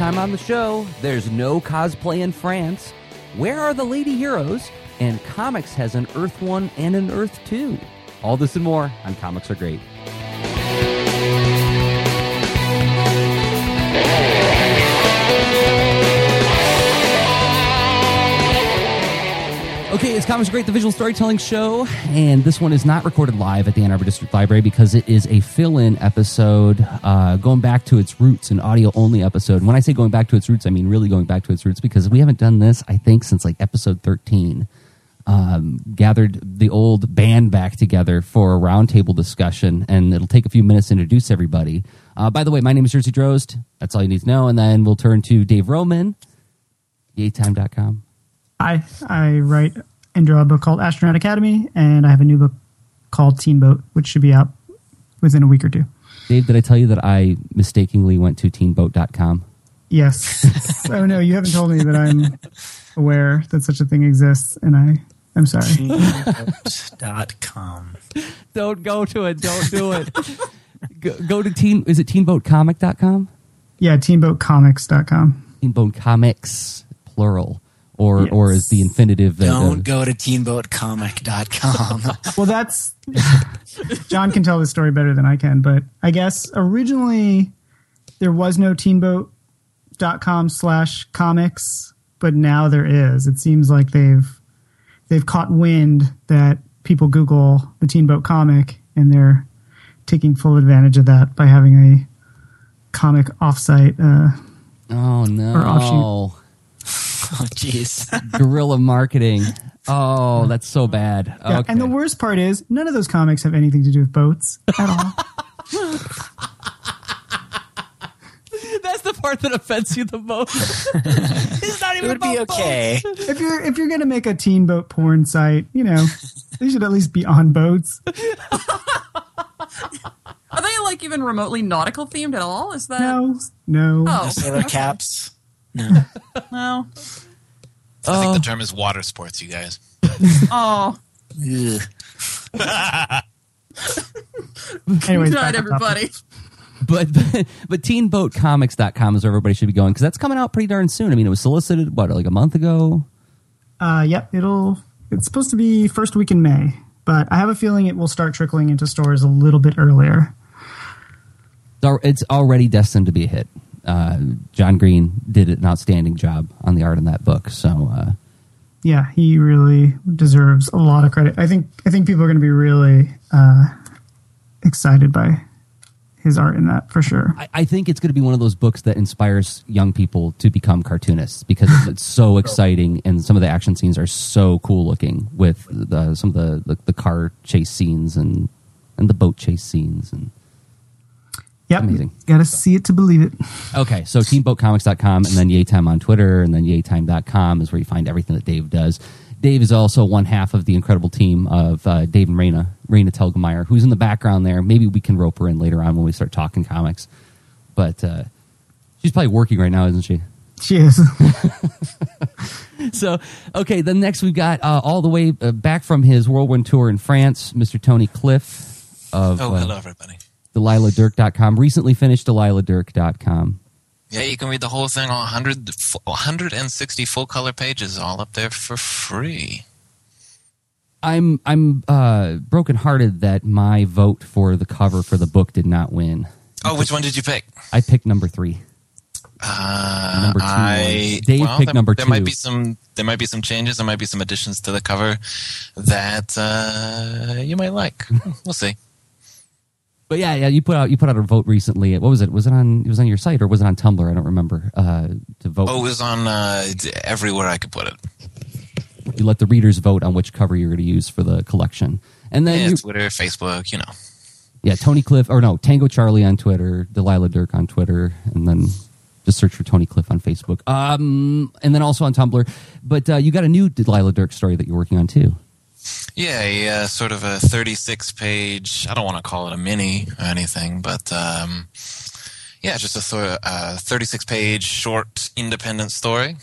time on the show, there's no cosplay in France. Where are the lady heroes? And comics has an Earth 1 and an Earth 2. All this and more on Comics Are Great. Okay, it's Comics Are Great, the visual storytelling show, and this one is not recorded live at the Ann Arbor District Library because it is a fill-in episode going back to its roots, an audio-only episode. And when I say going back to its roots, I mean really going back to its roots because we haven't done this, I think, since like episode 13. Gathered the old band back together for a roundtable discussion, and it'll take a few minutes to introduce everybody. By the way, my name is Jersey Drozd. That's all you need to know. And then we'll turn to Dave Roman, yaytime.com. I write and draw a book called Astronaut Academy, and I have a new book called Teen Boat, which should be out within a week or two. Dave, did I tell you that I mistakenly went to teenboat.com? Yes. Oh, no, you haven't told me, but I'm aware that such a thing exists, and I'm sorry. Teenboat.com. Don't go to it. Don't do it. Go to is it teenboatcomic.com? Yeah, teenboatcomics.com. Teenboat Comics, plural. Or is the infinitive... Don't go to teenboatcomic.com. Well, that's... John can tell this story better than I can, but I guess originally there was no teenboat.com/comics, but now there is. It seems like they've caught wind that people Google the Teen Boat comic, and they're taking full advantage of that by having a comic offsite. Oh, no. Or offshoot. Oh, jeez. Guerrilla marketing. Oh, that's so bad. Yeah, okay. And the worst part is, none of those comics have anything to do with boats at all. That's the part that offends you the most. It's not even it would be okay. Boats. If you're gonna make a teen boat porn site, they should at least be on boats. Are they like even remotely nautical themed at all? Is that no? Oh, sailor caps. No. No. I think the term is water sports, you guys. Oh. Anyways, good night, everybody. Topic. But teenboatcomics.com is where everybody should be going because that's coming out pretty darn soon. I mean, it was solicited, like a month ago? Yep, it's supposed to be first week in May, but I have a feeling it will start trickling into stores a little bit earlier. It's already destined to be a hit. John Green did an outstanding job on the art in that book. So, yeah, he really deserves a lot of credit. I think people are going to be really excited by his art in that for sure. I think it's going to be one of those books that inspires young people to become cartoonists because it's so exciting and some of the action scenes are so cool looking with some of the car chase scenes and the boat chase scenes and. Yep. Amazing. Got to see it to believe it. Okay, so teenboatcomics.com and then Yaytime on Twitter and then yaytime.com is where you find everything that Dave does. Dave is also one half of the incredible team of Dave and Raina Telgemeier, who's in the background there. Maybe we can rope her in later on when we start talking comics. But she's probably working right now, isn't she? She is. So, okay, then next we've got all the way back from his whirlwind tour in France, Mr. Tony Cliff of... hello, everybody. DelilahDirk.com. Recently finished DelilahDirk.com. Yeah, you can read the whole thing on 160 full-color pages, all up there for free. I'm brokenhearted that my vote for the cover for the book did not win. Oh, which one did you pick? I picked number 3. Number 2. Dave picked number 2. There might be some changes. There might be some additions to the cover that you might like. We'll see. But yeah, you put out a vote recently. What was it? It was on your site or was it on Tumblr? I don't remember. To vote. Oh, it was on everywhere I could put it. You let the readers vote on which cover you're going to use for the collection, and then Twitter, Facebook, Yeah, Tango Charlie on Twitter, Delilah Dirk on Twitter, and then just search for Tony Cliff on Facebook. And then also on Tumblr. But you got a new Delilah Dirk story that you're working on too. Yeah, sort of a 36-page, I don't want to call it a mini or anything, but just a sort of 36-page short independent story.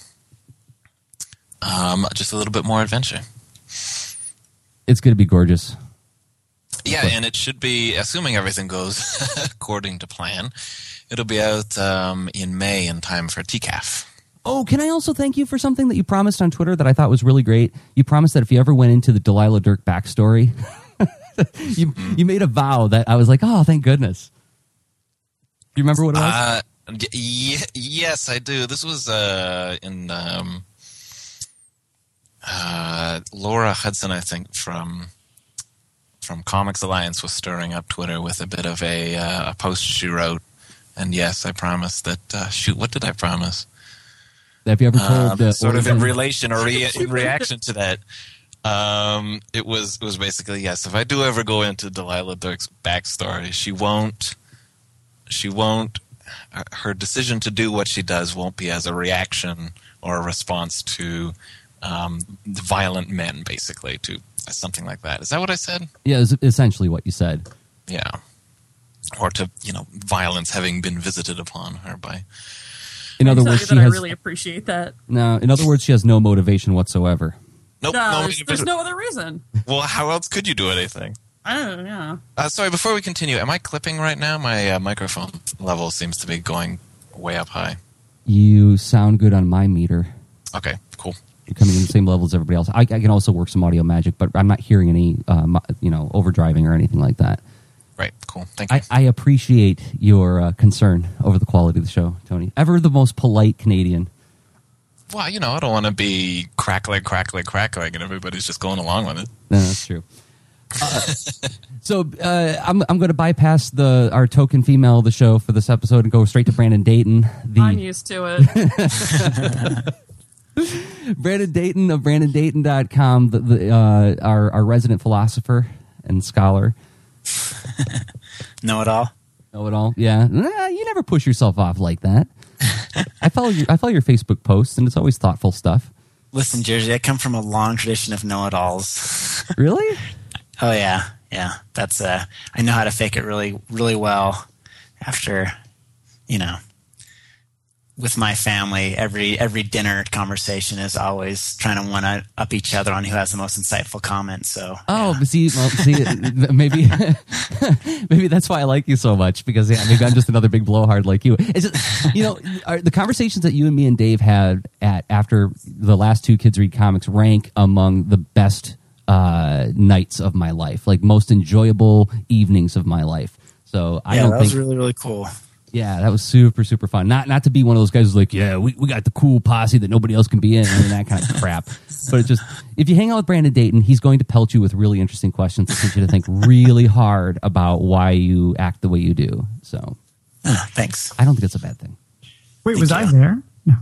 Just a little bit more adventure. It's going to be gorgeous. Yeah, Yeah, and it should be, assuming everything goes according to plan, it'll be out in May in time for TCAF. Oh, can I also thank you for something that you promised on Twitter that I thought was really great? You promised that if you ever went into the Delilah Dirk backstory, you made a vow that I was like, oh, thank goodness. Do you remember what it was? Yes, I do. This was in Laura Hudson, I think, from Comics Alliance was stirring up Twitter with a bit of a post she wrote. And yes, I promised that. Shoot, what did I promise? Have you ever told sort of in relation or in reaction to that? It was basically, yes, if I do ever go into Delilah Dirk's backstory, she won't her decision to do what she does won't be as a reaction or a response to violent men, basically, to something like that. Is that what I said? Yeah, it was essentially what you said. Yeah. Or to, violence having been visited upon her by... In other words, I really appreciate that. No, in other words, she has no motivation whatsoever. Nope. No, there's no other reason. Well, how else could you do anything? I don't know. Sorry, before we continue, am I clipping right now? My microphone level seems to be going way up high. You sound good on my meter. Okay, cool. You're coming in the same level as everybody else. I can also work some audio magic, but I'm not hearing any, overdriving or anything like that. Right, cool. Thank you. I appreciate your concern over the quality of the show, Tony. Ever the most polite Canadian. Well, I don't want to be crackling, and everybody's just going along with it. No, that's true. So I'm going to bypass our token female of the show for this episode and go straight to Brandon Dayton. I'm used to it. Brandon Dayton of BrandonDayton.com, our resident philosopher and scholar. Know it all. Know it all. Yeah, you never push yourself off like that. I follow your Facebook posts, and it's always thoughtful stuff. Listen, Jersey, I come from a long tradition of know-it-alls. Really? Oh yeah. That's I know how to fake it really, really well. After, with my family, every dinner conversation is always trying to one-up each other on who has the most insightful comment. So see, maybe maybe that's why I like you so much, because maybe I'm just another big blowhard like you. It's just, the conversations that you and me and Dave had after the last two Kids Read Comics rank among the best nights of my life, like most enjoyable evenings of my life. So I don't think that was really, really cool. Yeah, that was super, super fun. Not to be one of those guys who's like, yeah, we got the cool posse that nobody else can be in, and that kind of crap. But it's just, if you hang out with Brandon Dayton, he's going to pelt you with really interesting questions that get you to think really hard about why you act the way you do. So, thanks. I don't think it's a bad thing. Wait, was I there? No.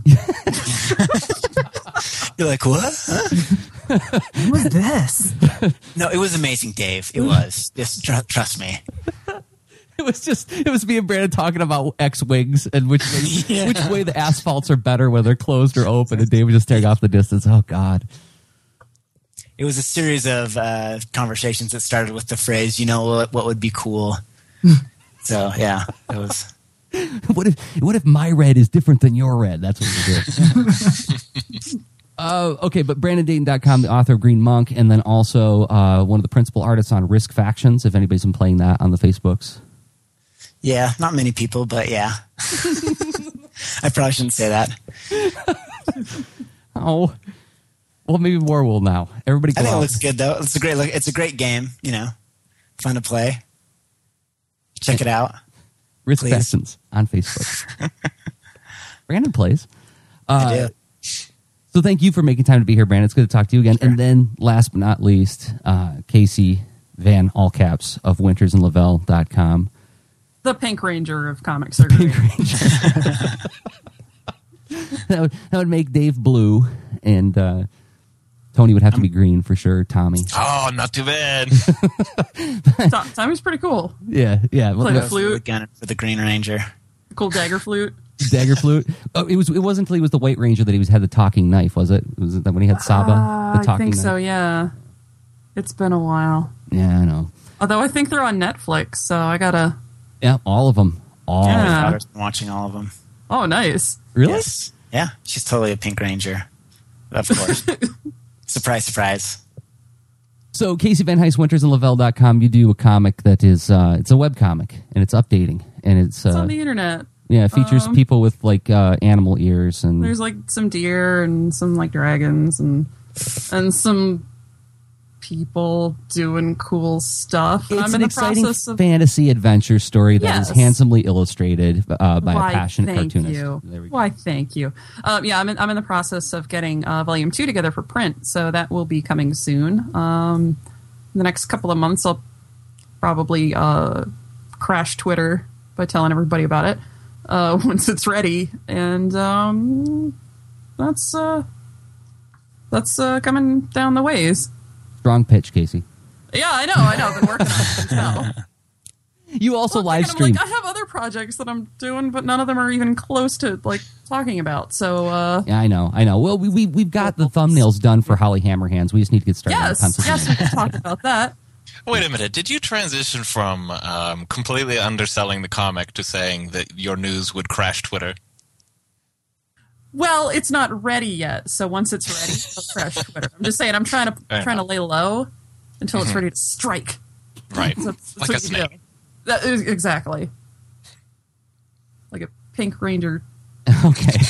You're like, what? What was this? No, it was amazing, Dave. It was. Just trust me. It was me and Brandon talking about X-Wings and which way the asphalts are better, whether closed or open, and Dave was just staring off the distance. Oh, God. It was a series of conversations that started with the phrase, what would be cool? So, yeah, it was... What if my red is different than your red? That's what we did. Okay, but BrandonDayton.com, the author of Green Monk, and then also one of the principal artists on Risk Factions, if anybody's been playing that on the Facebooks. Yeah, not many people, but yeah. I probably shouldn't say that. Oh, well, maybe more will now. Everybody go I think out. it looks good, though. It's a great game, fun to play. Check it out. Risk please. Factions on Facebook. Brandon plays. I do. So thank you for making time to be here, Brandon. It's good to talk to you again. Sure. And then, last but not least, Casey Van, all caps, of wintersandlavelle.com. The Pink Ranger of comic surgery. that would make Dave blue, and Tony would have to be green for sure. Tommy. Oh, not too bad. Tommy's pretty cool. Yeah. Play the The flute. gunner for the Green Ranger. Cool dagger flute. Dagger flute. Oh, it wasn't until he was the White Ranger that he had the talking knife, was it? Was it when he had Saba? The talking I think knife? so, yeah. It's been a while. Yeah, I know. Although I think they're on Netflix, so I gotta... Yeah, all of them. My Yeah. daughter's been watching all of them. Oh, nice. Really? Yes. Yeah, she's totally a Pink Ranger. Of course. Surprise, surprise. So Casey Van Heist, wintersandlavelle.com, you do a comic that is, it's a web comic, and it's updating, and it's on the internet. Yeah, it features people with like animal ears, and there's like some deer and some like dragons and some people doing cool stuff. It's I'm in an the exciting process of fantasy adventure story that is Yes. handsomely illustrated by a Why, passionate thank cartoonist. you. There we go. Why, thank you. Yeah, I'm in the process of getting volume 2 together for print, so that will be coming soon. In the next couple of months, I'll probably crash Twitter by telling everybody about it once it's ready, and that's coming down the ways. Strong pitch, Casey. Yeah, I know. I've been working on it. So. You also live I'm streamed. like, I have other projects that I'm doing, but none of them are even close to like talking about. So Yeah, I know. Well, we've got the thumbnails done for Holly Hammerhands. We just need to get started. yes, we can talk about that. Wait a minute. Did you transition from completely underselling the comic to saying that your news would crash Twitter? Well, it's not ready yet, so once it's ready, it'll crash Twitter. I'm just saying, I'm trying to lay low until it's ready to strike. Right. That's Like what a you snake. do. That is, exactly. Like a pink ranger Okay.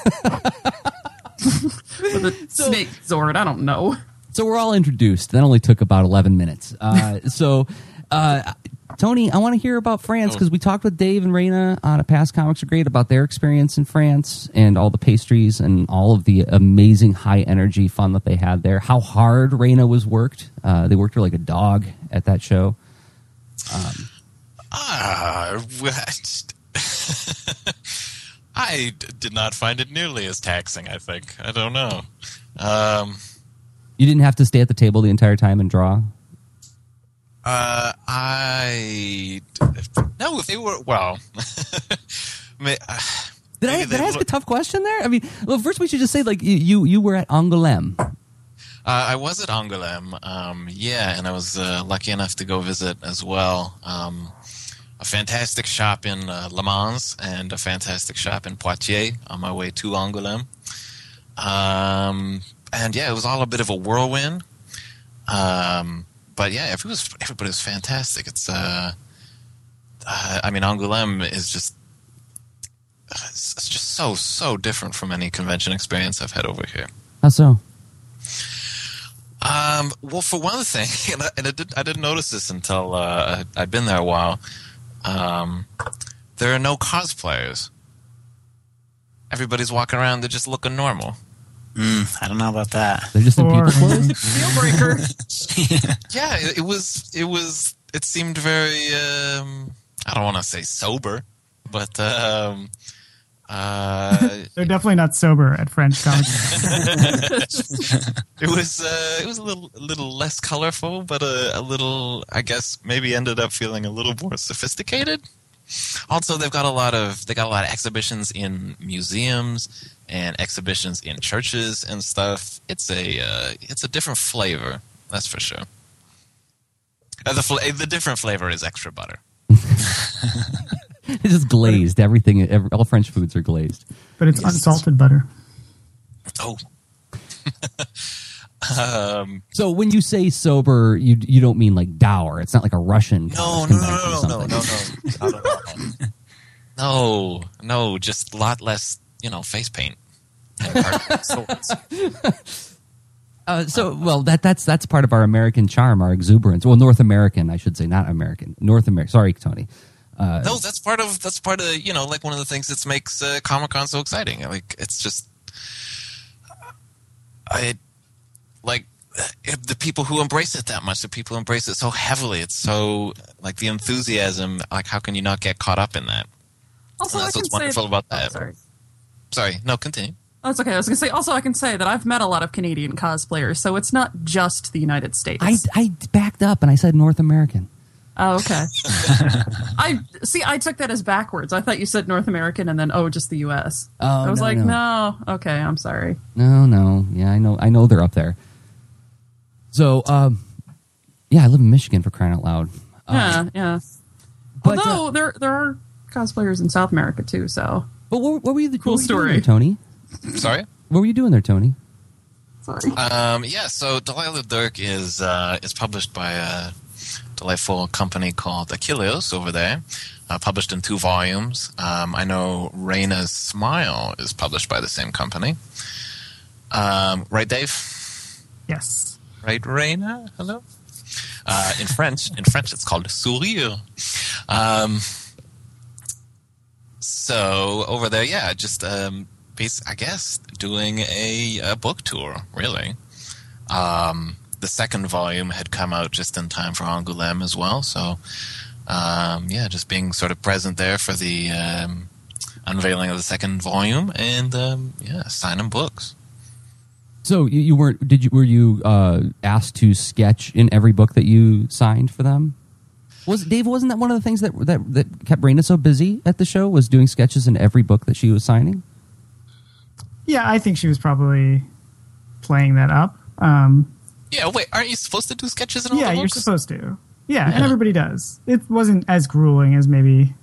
with a snake Zord. I don't know. So we're all introduced. That only took about 11 minutes. Tony, I want to hear about France because we talked with Dave and Raina on a past Comics Are Great about their experience in France and all the pastries and all of the amazing high energy fun that they had there. How hard Raina was worked. They worked her like a dog at that show. I did not find it nearly as taxing, I think. I don't know. You didn't have to stay at the table the entire time and draw? No, they were, well... Did I ask a tough question there? I mean, well, first we should just say, like, you were at Angoulême. I was at Angoulême, and I was lucky enough to go visit as well. A fantastic shop in Le Mans and a fantastic shop in Poitiers on my way to Angoulême. And yeah, it was all a bit of a whirlwind. But yeah, everybody was fantastic. It's, Angoulême is just, it's just so different from any convention experience I've had over here. How so? Well, for one thing, and I didn't notice this until I'd been there a while. There are no cosplayers. Everybody's walking around; they're just looking normal. I don't know about that. They're just in people clothes? Deal breaker. Yeah, it seemed very. I don't want to say sober, but They're definitely not sober at French comics. it was a little less colorful, but a little, I guess, maybe ended up feeling a little more sophisticated. Also, they got a lot of exhibitions in museums and exhibitions in churches and stuff. It's a different flavor, that's for sure. The different flavor is extra butter. It's just glazed. All French foods are glazed. But it's unsalted butter. Oh. So when you say sober, you don't mean like dour. It's not like a Russian No, just a lot less, face paint. And swords. That's part of our American charm, our exuberance. Well, North American, I should say, not American. North American. Sorry, Tony. No, that's part of like one of the things that makes Comic-Con so exciting. Like it's just the people who embrace it that much, the people who embrace it so heavily. It's so like the enthusiasm. Like how can you not get caught up in that? Also, That's I can what's wonderful say, about that. Sorry, no, continue. Oh, that's okay. I was going to say, also, I can say that I've met a lot of Canadian cosplayers, so it's not just the United States. I backed up and I said North American. Oh, okay. I took that as backwards. I thought you said North American and then, just the U.S. Oh, I was no. no. Okay, I'm sorry. No. Yeah, I know they're up there. So, I live in Michigan, for crying out loud. Yeah. But, Although there are cosplayers in South America too, so. But what were you Cool what were you doing story. there, Tony? Sorry. What were you doing there, Tony? Sorry. Yeah, so Delilah Dirk is published by a delightful company called Achilleos over there, published in 2 volumes. I know Raina's Smile is published by the same company. Right, Dave? Yes. Right, Raina? Hello? In French, it's called Sourire. So over there, yeah, just I guess doing a book tour, really. The second volume had come out just in time for Angoulême as well, so yeah, just being sort of present there for the unveiling of the second volume, and yeah, signing books. So you weren't? Were you asked to sketch in every book that you signed for them? Wasn't that one of the things that kept Raina so busy at the show? Was doing sketches in every book that she was signing? Yeah, I think she was probably playing that up. Yeah, wait, aren't you supposed to do sketches in all the books? Yeah, you're supposed to. Yeah, and everybody does. It wasn't as grueling as maybe.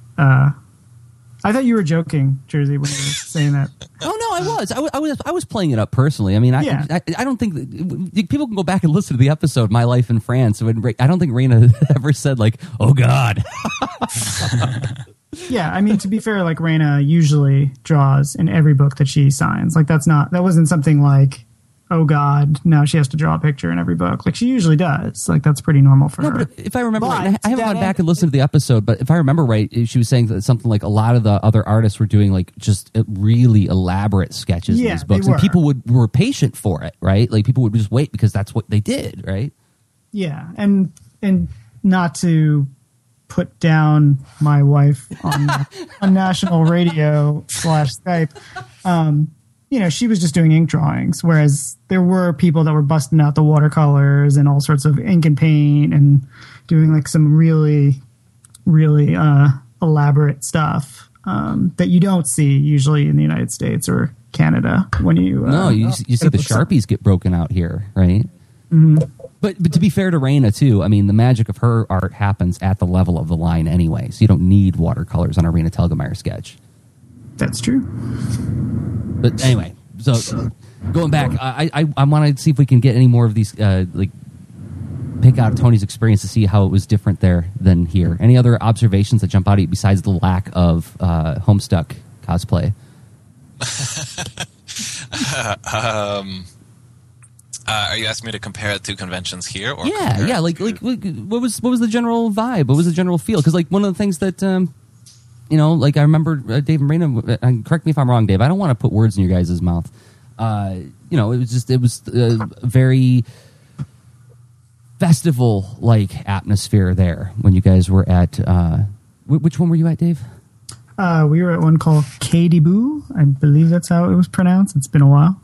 I thought you were joking, Jersey, when you were saying that. Oh no, I was. I was playing it up personally. I mean, I don't think that, people can go back and listen to the episode "My Life in France." I don't think Raina ever said like, "Oh God." Yeah, I mean, to be fair, like Raina usually draws in every book that she signs. Like that wasn't something like, oh God, now she has to draw a picture in every book. Like she usually does. Like that's pretty normal for her. But if I remember right, I haven't gone back and listened to the episode, but if I remember right, she was saying that something like a lot of the other artists were doing like just really elaborate sketches in these books, and people were patient for it, right? Like people would just wait because that's what they did, right? Yeah, and not to put down my wife on national radio /Skype. You know, she was just doing ink drawings, whereas there were people that were busting out the watercolors and all sorts of ink and paint and doing like some really, really elaborate stuff that you don't see usually in the United States or Canada when you. You see the Sharpies get broken out here, right? Mm-hmm. But to be fair to Raina too, I mean, the magic of her art happens at the level of the line anyway, so you don't need watercolors on a Raina Telgemeier sketch. That's true. But anyway, so going back, I want to see if we can get any more of these, like pick out Tony's experience to see how it was different there than here. Any other observations that jump out at you besides the lack of Homestuck cosplay? Are you asking me to compare it to conventions here? Or yeah. Like what was the general vibe? What was the general feel? Because like one of the things that you know, like I remember Dave and Raina. Correct me if I'm wrong, Dave. I don't want to put words in your guys' mouth. You know, it was a very festival-like atmosphere there when you guys were at. Which one were you at, Dave? We were at one called Katy Boo. I believe that's how it was pronounced. It's been a while.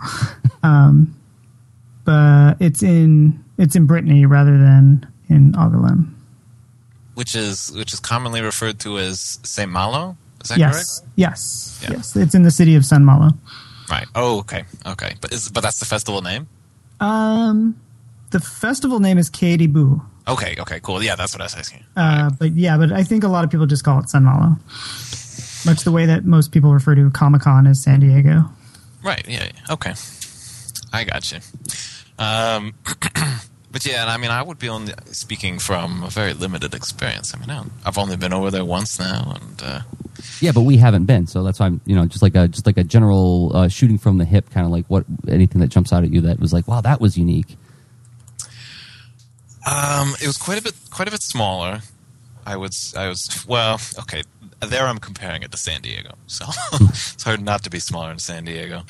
But it's in Brittany rather than in Angoulême. Which is commonly referred to as Saint Malo. Is that correct? Yes. It's in the city of Saint Malo. Right. Oh, okay. But that's the festival name. The festival name is Katy Boo. Okay. Cool. Yeah, that's what I was asking. But I think a lot of people just call it Saint Malo. Much the way that most people refer to Comic-Con as San Diego. Right. Yeah. Okay. I got you. But yeah, and I mean, I would be only speaking from a very limited experience. I mean, I've only been over there once now, and yeah, but we haven't been, so that's why I'm, just like a general shooting from the hip, kind of like anything that jumps out at you that was like, wow, that was unique. It was quite a bit smaller. I was well, okay. There I'm comparing it to San Diego, so it's hard not to be smaller in San Diego.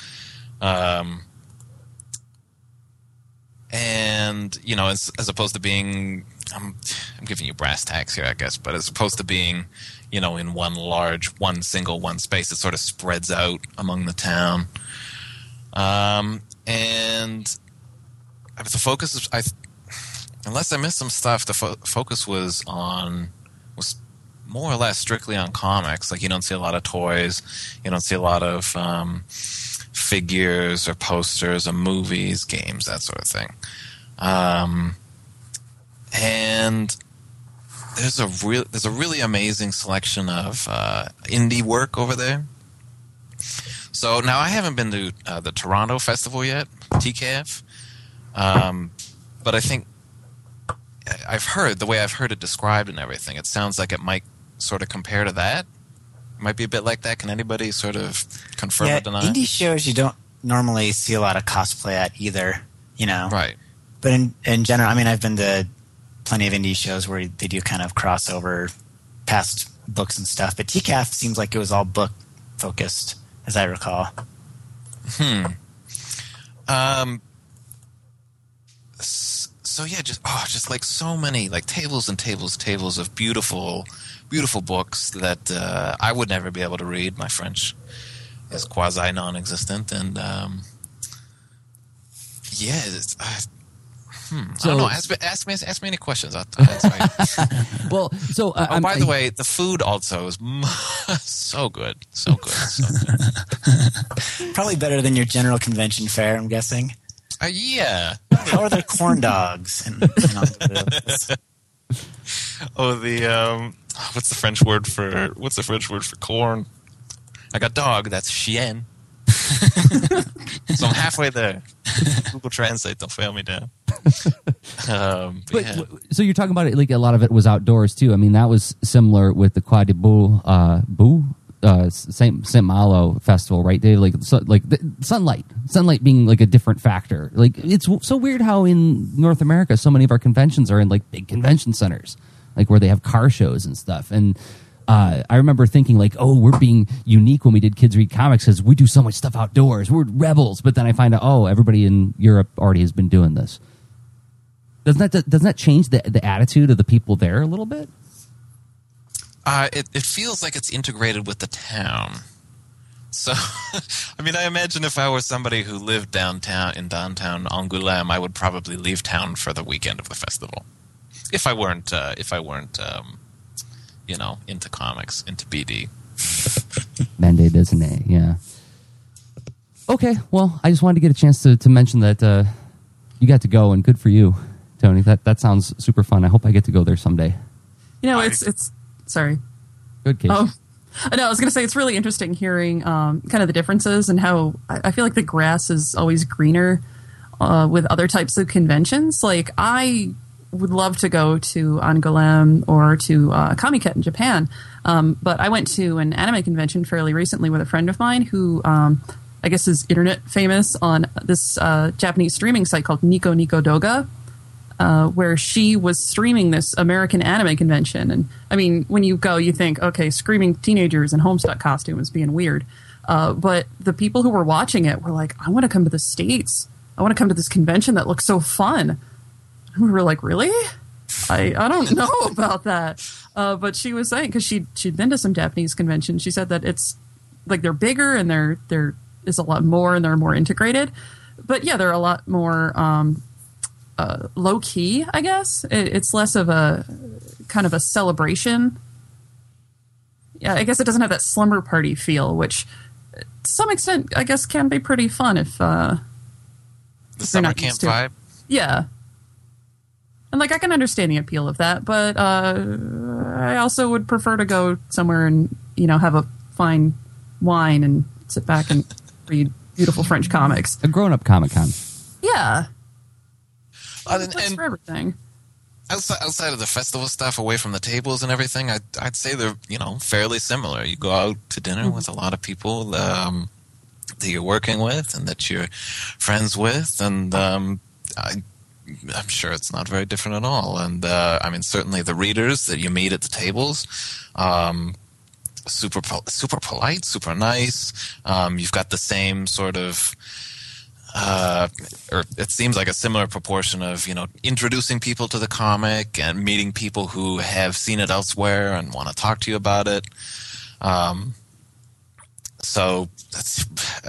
And as opposed to being, I'm giving you brass tacks here, I guess, but as opposed to being, in one space, it sort of spreads out among the town. And the focus is, unless I missed some stuff, the focus was more or less strictly on comics. Like you don't see a lot of toys, you don't see a lot of figures or posters or movies, games, that sort of thing. And there's a really amazing selection of indie work over there. So now I haven't been to the Toronto Festival yet, TCAF. But I think the way I've heard it described and everything, it sounds like it might sort of compare to that. It might be a bit like that. Can anybody sort of confirm or deny? Indie shows you don't normally see a lot of cosplay at either, Right. But in general, I mean, I've been to plenty of indie shows where they do kind of crossover past books and stuff, but TCAF seems like it was all book focused, as I recall. So yeah, just like so many, like tables and tables of beautiful books that I would never be able to read. My French is quasi non-existent, and I don't know. Ask me any questions. Well, so by the way, the food also is so good. Probably better than your general convention fare, I'm guessing. Yeah. How are their corn dogs? What's the French word for corn? I got dog. That's chien. So I'm halfway there. Google Translate, don't fail me down. So you're talking about it like a lot of it was outdoors too. I mean, that was similar with the Croix de Boue, Saint Malo festival, right, Dave? Like the sunlight being like a different factor. Like it's so weird how in North America so many of our conventions are in like big convention centers, like where they have car shows and stuff. And I remember thinking like, oh, we're being unique when we did Kids Read Comics because we do so much stuff outdoors. We're rebels. But then I find out, oh, everybody in Europe already has been doing this. Doesn't that change the attitude of the people there a little bit? It feels like it's integrated with the town. So, I mean, I imagine if I were somebody who lived in downtown Angoulême, I would probably leave town for the weekend of the festival. If I weren't, into comics, into BD. Band-Aid, isn't it? Yeah. Okay, well, I just wanted to get a chance to mention that you got to go, and good for you, Tony. That sounds super fun. I hope I get to go there someday. It's sorry. Good case. Oh, no, I was going to say it's really interesting hearing kind of the differences and how I feel like the grass is always greener with other types of conventions. Like I would love to go to Angoulême or to Comiket in Japan, but I went to an anime convention fairly recently with a friend of mine who I guess is internet famous on this Japanese streaming site called Nico Nico Doga. Where she was streaming this American anime convention. And I mean, when you go, you think, okay, screaming teenagers in Homestuck costumes being weird. But the people who were watching it were like, I want to come to the States. I want to come to this convention that looks so fun. And we were like, really? I don't know about that. But she was saying, because she'd been to some Japanese conventions, she said that it's like they're bigger and there is a lot more and they're more integrated. But yeah, they're a lot more low key, I guess. It's less of a kind of a celebration. Yeah, I guess it doesn't have that slumber party feel, which to some extent, I guess, can be pretty fun if the summer camp vibe. Yeah, and like I can understand the appeal of that, but I also would prefer to go somewhere and have a fine wine and sit back and read beautiful French comics. A grown-up Comic-Con. Yeah. And for everything. Outside of the festival stuff, away from the tables and everything, I'd say they're fairly similar. You go out to dinner with a lot of people that you're working with and that you're friends with, and I'm sure it's not very different at all. And I mean, certainly the readers that you meet at the tables, super polite, super nice. You've got the same sort of. Or it seems like a similar proportion of introducing people to the comic and meeting people who have seen it elsewhere and want to talk to you about it. So that's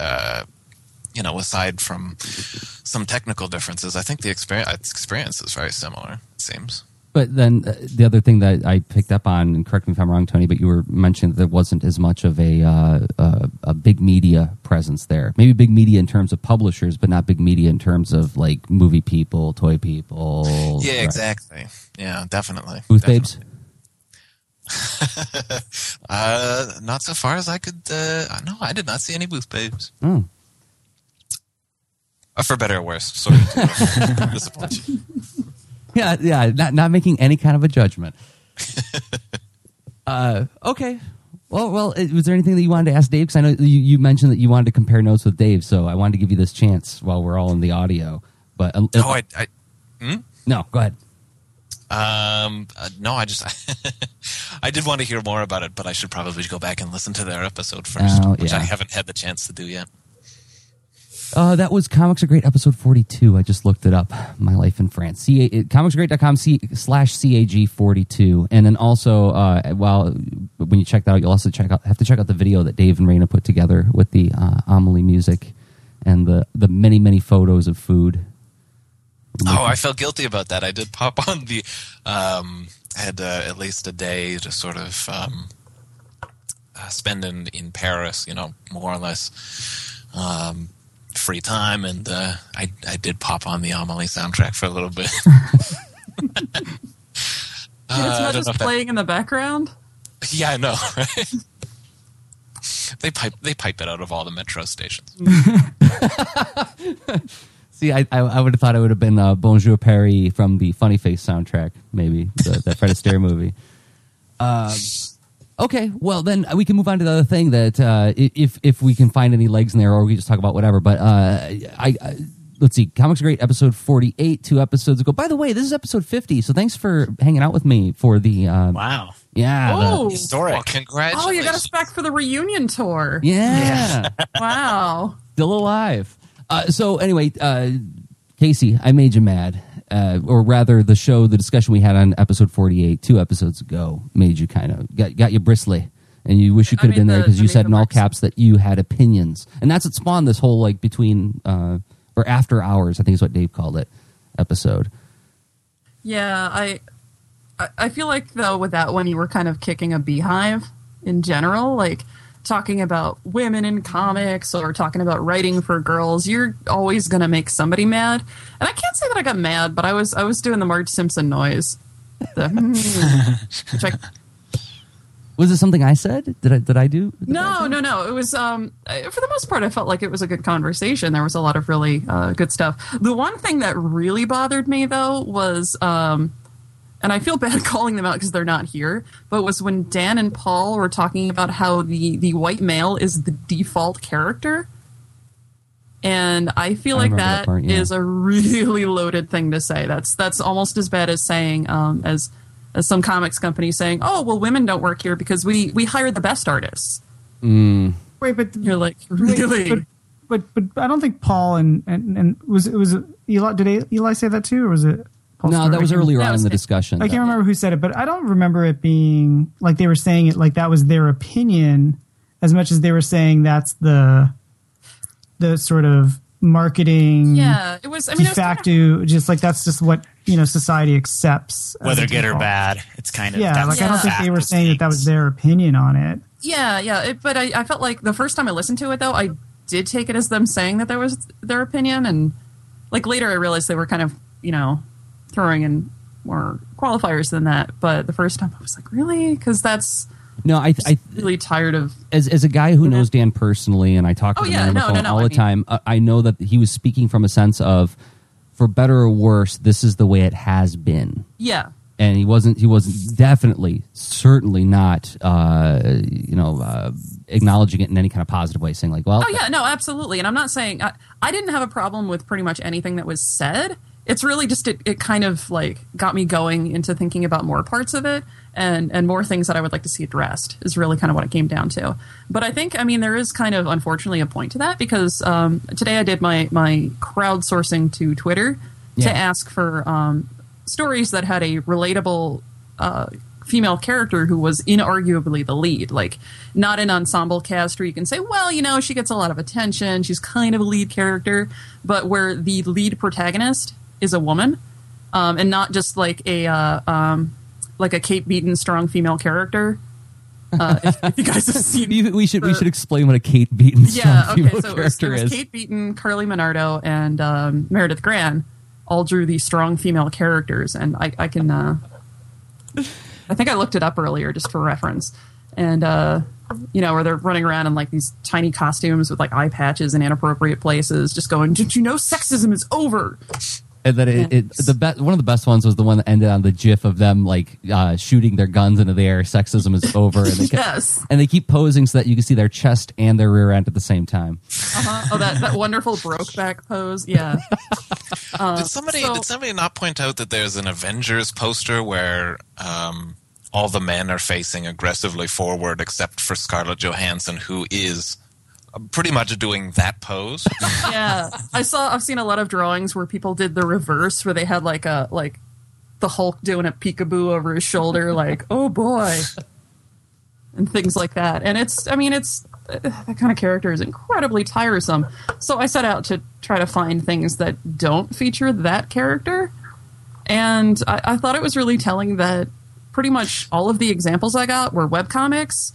aside from some technical differences, I think the experience is very similar. It seems. But then the other thing that I picked up on, and correct me if I'm wrong, Tony, but you were mentioning that there wasn't as much of a big media presence there. Maybe big media in terms of publishers, but not big media in terms of like movie people, toy people. Yeah, right? Exactly. Yeah, definitely. Booth babes? Not so far as I could. No, I did not see any booth babes. Oh. For better or worse. Sorry to disappoint you. Yeah, not making any kind of a judgment. Okay. Well, was there anything that you wanted to ask Dave? Because I know you mentioned that you wanted to compare notes with Dave, so I wanted to give you this chance while we're all in the audio. But No, go ahead. No, I I did want to hear more about it, but I should probably go back and listen to their episode first, which I haven't had the chance to do yet. That was Comics Are Great episode 42. I just looked it up. My Life in France. comicsargreat.com/CAG42. And then also, when you check that out, you'll also have to check out the video that Dave and Raina put together with the Amelie music and the many, many photos of food. Oh, I felt guilty about that. I did pop on the... I had at least a day to sort of spend in Paris, more or less... free time, and I did pop on the Amelie soundtrack for a little bit. It's not just playing in the background? Yeah, I know, right? They pipe it out of all the metro stations. See, I would have thought it would have been Bonjour Paris from the Funny Face soundtrack, maybe, that Fred Astaire movie. Okay, well, then we can move on to the other thing that if we can find any legs in there, or we just talk about whatever. But let's see, Comics Are Great episode 48, 2 episodes ago. By the way, this is episode 50, so thanks for hanging out with me for the... wow. Yeah. Historic. Well, congratulations. Oh, you got us back for the reunion tour. Yeah. Wow. Still alive. So anyway, Casey, I made you mad. Or rather, the discussion we had on episode 48, 2 episodes ago, made you kind of got you bristly, and you wish you could have been there because you said in all caps that you had opinions, and that's what spawned this whole between or after hours, I think is what Dave called it, episode. Yeah, I feel like though with that one you were kind of kicking a beehive in general, talking about women in comics or talking about writing for girls. You're always going to make somebody mad. And I can't say that I got mad, but I was doing the Marge Simpson noise. Was it something I said? Did I do? No. It was, for the most part, I felt like it was a good conversation. There was a lot of really good stuff. The one thing that really bothered me, though, was... and I feel bad calling them out because they're not here, but was when Dan and Paul were talking about how the white male is the default character. And I feel like that part, is a really loaded thing to say. That's almost as bad as saying, as some comics companies saying, oh, well, women don't work here because we hire the best artists. Wait, but you're like, really? But I don't think Paul and was Eli? Did Eli say that too, or was it? No, that was earlier on in the discussion. I can't remember who said it, but I don't remember it being like they were saying it like that was their opinion as much as they were saying that's the sort of marketing. Yeah, it was. I mean, de facto, just like that's just what society accepts, whether good or bad. It's kind of I don't think they were saying that was their opinion on it. Yeah. But I felt like the first time I listened to it, though, I did take it as them saying that that was their opinion, and later I realized they were kind of throwing in more qualifiers than that, but the first time I was like, really? Because that's I really tired of as a guy who knows Dan personally, and I talk to him on the phone all the time. I know that he was speaking from a sense of, for better or worse, this is the way it has been. Yeah, and he wasn't certainly not acknowledging it in any kind of positive way, saying absolutely. And I'm not saying I didn't have a problem with pretty much anything that was said. It's really just it kind of got me going into thinking about more parts of it and more things that I would like to see addressed is really kind of what it came down to. But I think, there is kind of unfortunately a point to that because today I did my crowdsourcing to Twitter to ask for stories that had a relatable female character who was inarguably the lead, not an ensemble cast where you can say, well, she gets a lot of attention, she's kind of a lead character, but where the lead protagonist is a woman, and not just like a Kate Beaton strong female character. If you guys have seen, we should explain what a Kate Beaton strong female character is. Kate Beaton, Carly Minardo, and Meredith Gran all drew these strong female characters, and I can. I think I looked it up earlier just for reference, and where they're running around in like these tiny costumes with like eye patches in inappropriate places, just going, "Did you know sexism is over?" And then one of the best ones was the one that ended on the GIF of them like shooting their guns into the air. Sexism is over. And they Yes. And they keep posing so that you can see their chest and their rear end at the same time. Oh, that wonderful Brokeback pose. Yeah. Did somebody not point out that there's an Avengers poster where all the men are facing aggressively forward except for Scarlett Johansson, who is pretty much doing that pose? Yeah, I've seen a lot of drawings where people did the reverse, where they had like the Hulk doing a peekaboo over his shoulder, like, oh boy, and things like that. And that kind of character is incredibly tiresome. So I set out to try to find things that don't feature that character. And I thought it was really telling that pretty much all of the examples I got were webcomics,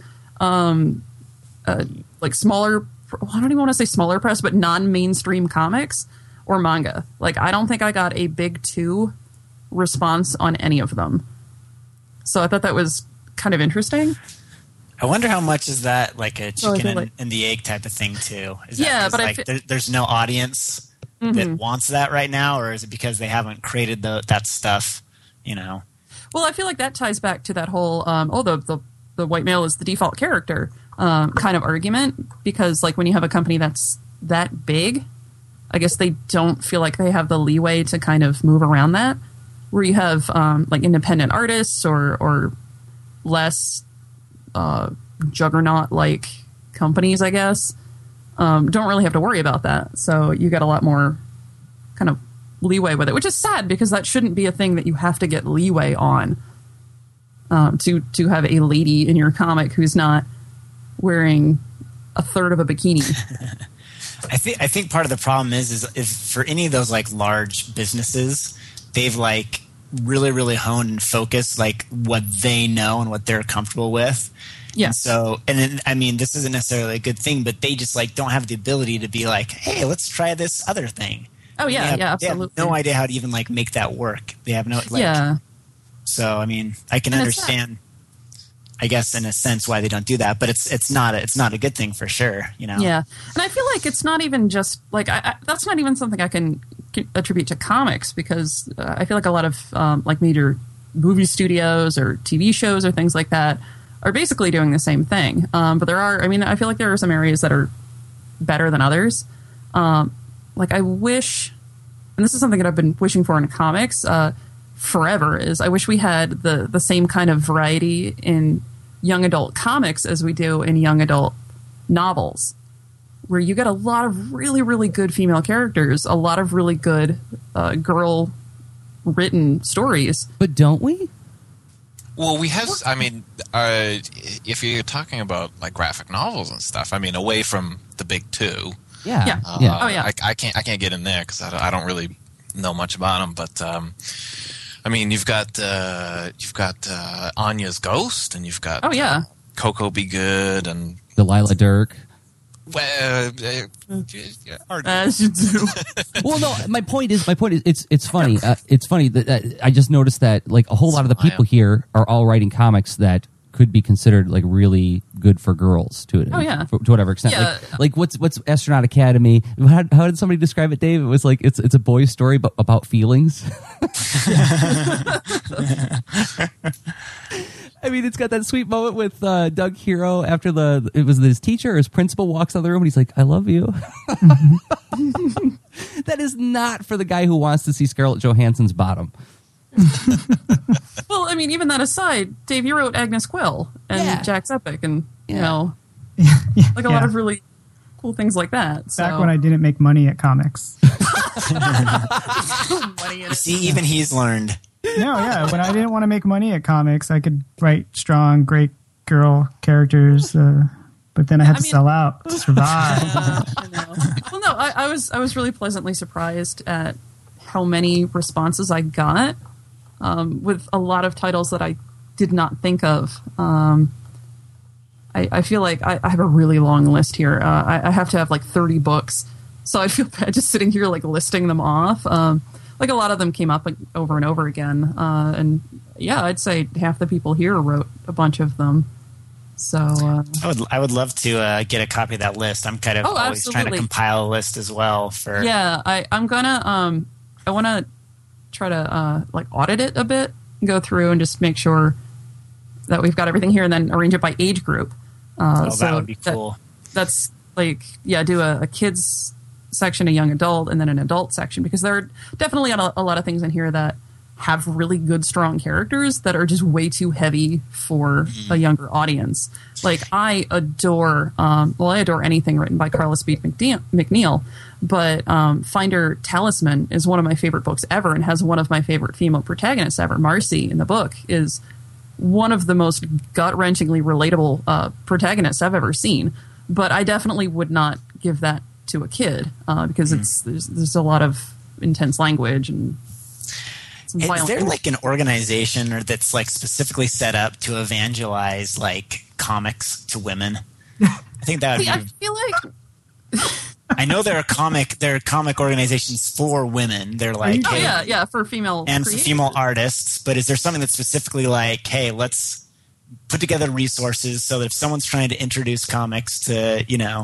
like smaller, I don't even want to say smaller press, but non-mainstream comics or manga. Like, I don't think I got a big 2 response on any of them. So I thought that was kind of interesting. I wonder how much is that like a chicken and the egg type of thing too? Is Yeah, that but there's no audience that wants that right now, or is it because they haven't created that stuff? Well, I feel like that ties back to that whole the white male is the default character kind of argument, because like when you have a company that's that big, I guess they don't feel like they have the leeway to kind of move around that, where you have like independent artists or less juggernaut like companies, I guess, don't really have to worry about that. So you get a lot more kind of leeway with it, which is sad because that shouldn't be a thing that you have to get leeway on, to have a lady in your comic who's not wearing a third of a bikini. I think part of the problem is for any of those like large businesses, they've like really, really honed and focused like what they know and what they're comfortable with. Yeah. And then, this isn't necessarily a good thing, but they just like don't have the ability to be like, hey, let's try this other thing. Oh yeah, absolutely. They have no idea how to even like make that work. They have no yeah. So I can understand, I guess, in a sense, why they don't do that, but it's not a good thing for sure, Yeah, and I feel like it's not even just like that's not even something I can attribute to comics, because I feel like a lot of like major movie studios or TV shows or things like that are basically doing the same thing. But there are, I feel like there are some areas that are better than others. Like I wish, and this is something that I've been wishing for in comics forever, is I wish we had the same kind of variety in young adult comics as we do in young adult novels, where you get a lot of really, really good female characters, a lot of really good girl written stories. But don't we? Well, we have, if you're talking about like graphic novels and stuff, away from the big 2. Yeah. Oh yeah. I can't get in there because I don't really know much about them. But you've got Anya's Ghost, and you've got Coco Be Good, and Delilah Dirk. Well, as you do. Well, no. My point is, it's funny. It's funny that I just noticed that like a whole lot of the people here are all writing comics that could be considered like really good for girls to whatever extent. Yeah. Like what's Astronaut Academy? How did somebody describe it, Dave? It was like it's a boy's story but about feelings. It's got that sweet moment with Doug Hero after it was his teacher or his principal walks out of the room and he's like, "I love you." That is not for the guy who wants to see Scarlett Johansson's bottom. Well, even that aside, Dave, you wrote Agnes Quill and Jack's Epic, and a lot of really cool things like that. So. Back when I didn't make money at comics. See, even he's learned. No, yeah. When I didn't want to make money at comics, I could write strong, great girl characters, but then I had to sell out to survive. I know. Well, no, I was really pleasantly surprised at how many responses I got with a lot of titles that I did not think of. I feel like I have a really long list here. I have to have like 30 books, so I feel bad just sitting here like listing them off. Like a lot of them came up like, over and over again, and I'd say half the people here wrote a bunch of them. So I would love to get a copy of that list. I'm kind of always trying to absolutely. compile a list as well for. yeah, I'm gonna I want to try to like audit it a bit, go through and just make sure that we've got everything here, and then arrange it by age group. That would be cool. That's like, yeah, do a kids section, a young adult, and then an adult section, because there are definitely a lot of things in here that have really good, strong characters that are just way too heavy for a younger audience. Like, I adore anything written by Carla Speed McNeil, but Finder Talisman is one of my favorite books ever and has one of my favorite female protagonists ever. Marcy in the book is one of the most gut-wrenchingly relatable protagonists I've ever seen. But I definitely would not give that to a kid because there's a lot of intense language and some Is violence. there like an organization or that's like specifically set up to evangelize like comics to women? I think that would See, I be. feel like I know there are comic organizations for women. They're like, oh hey, yeah, for female and for creators. female artists. But is there something that's specifically like, hey, let's put together resources so that if someone's trying to introduce comics to,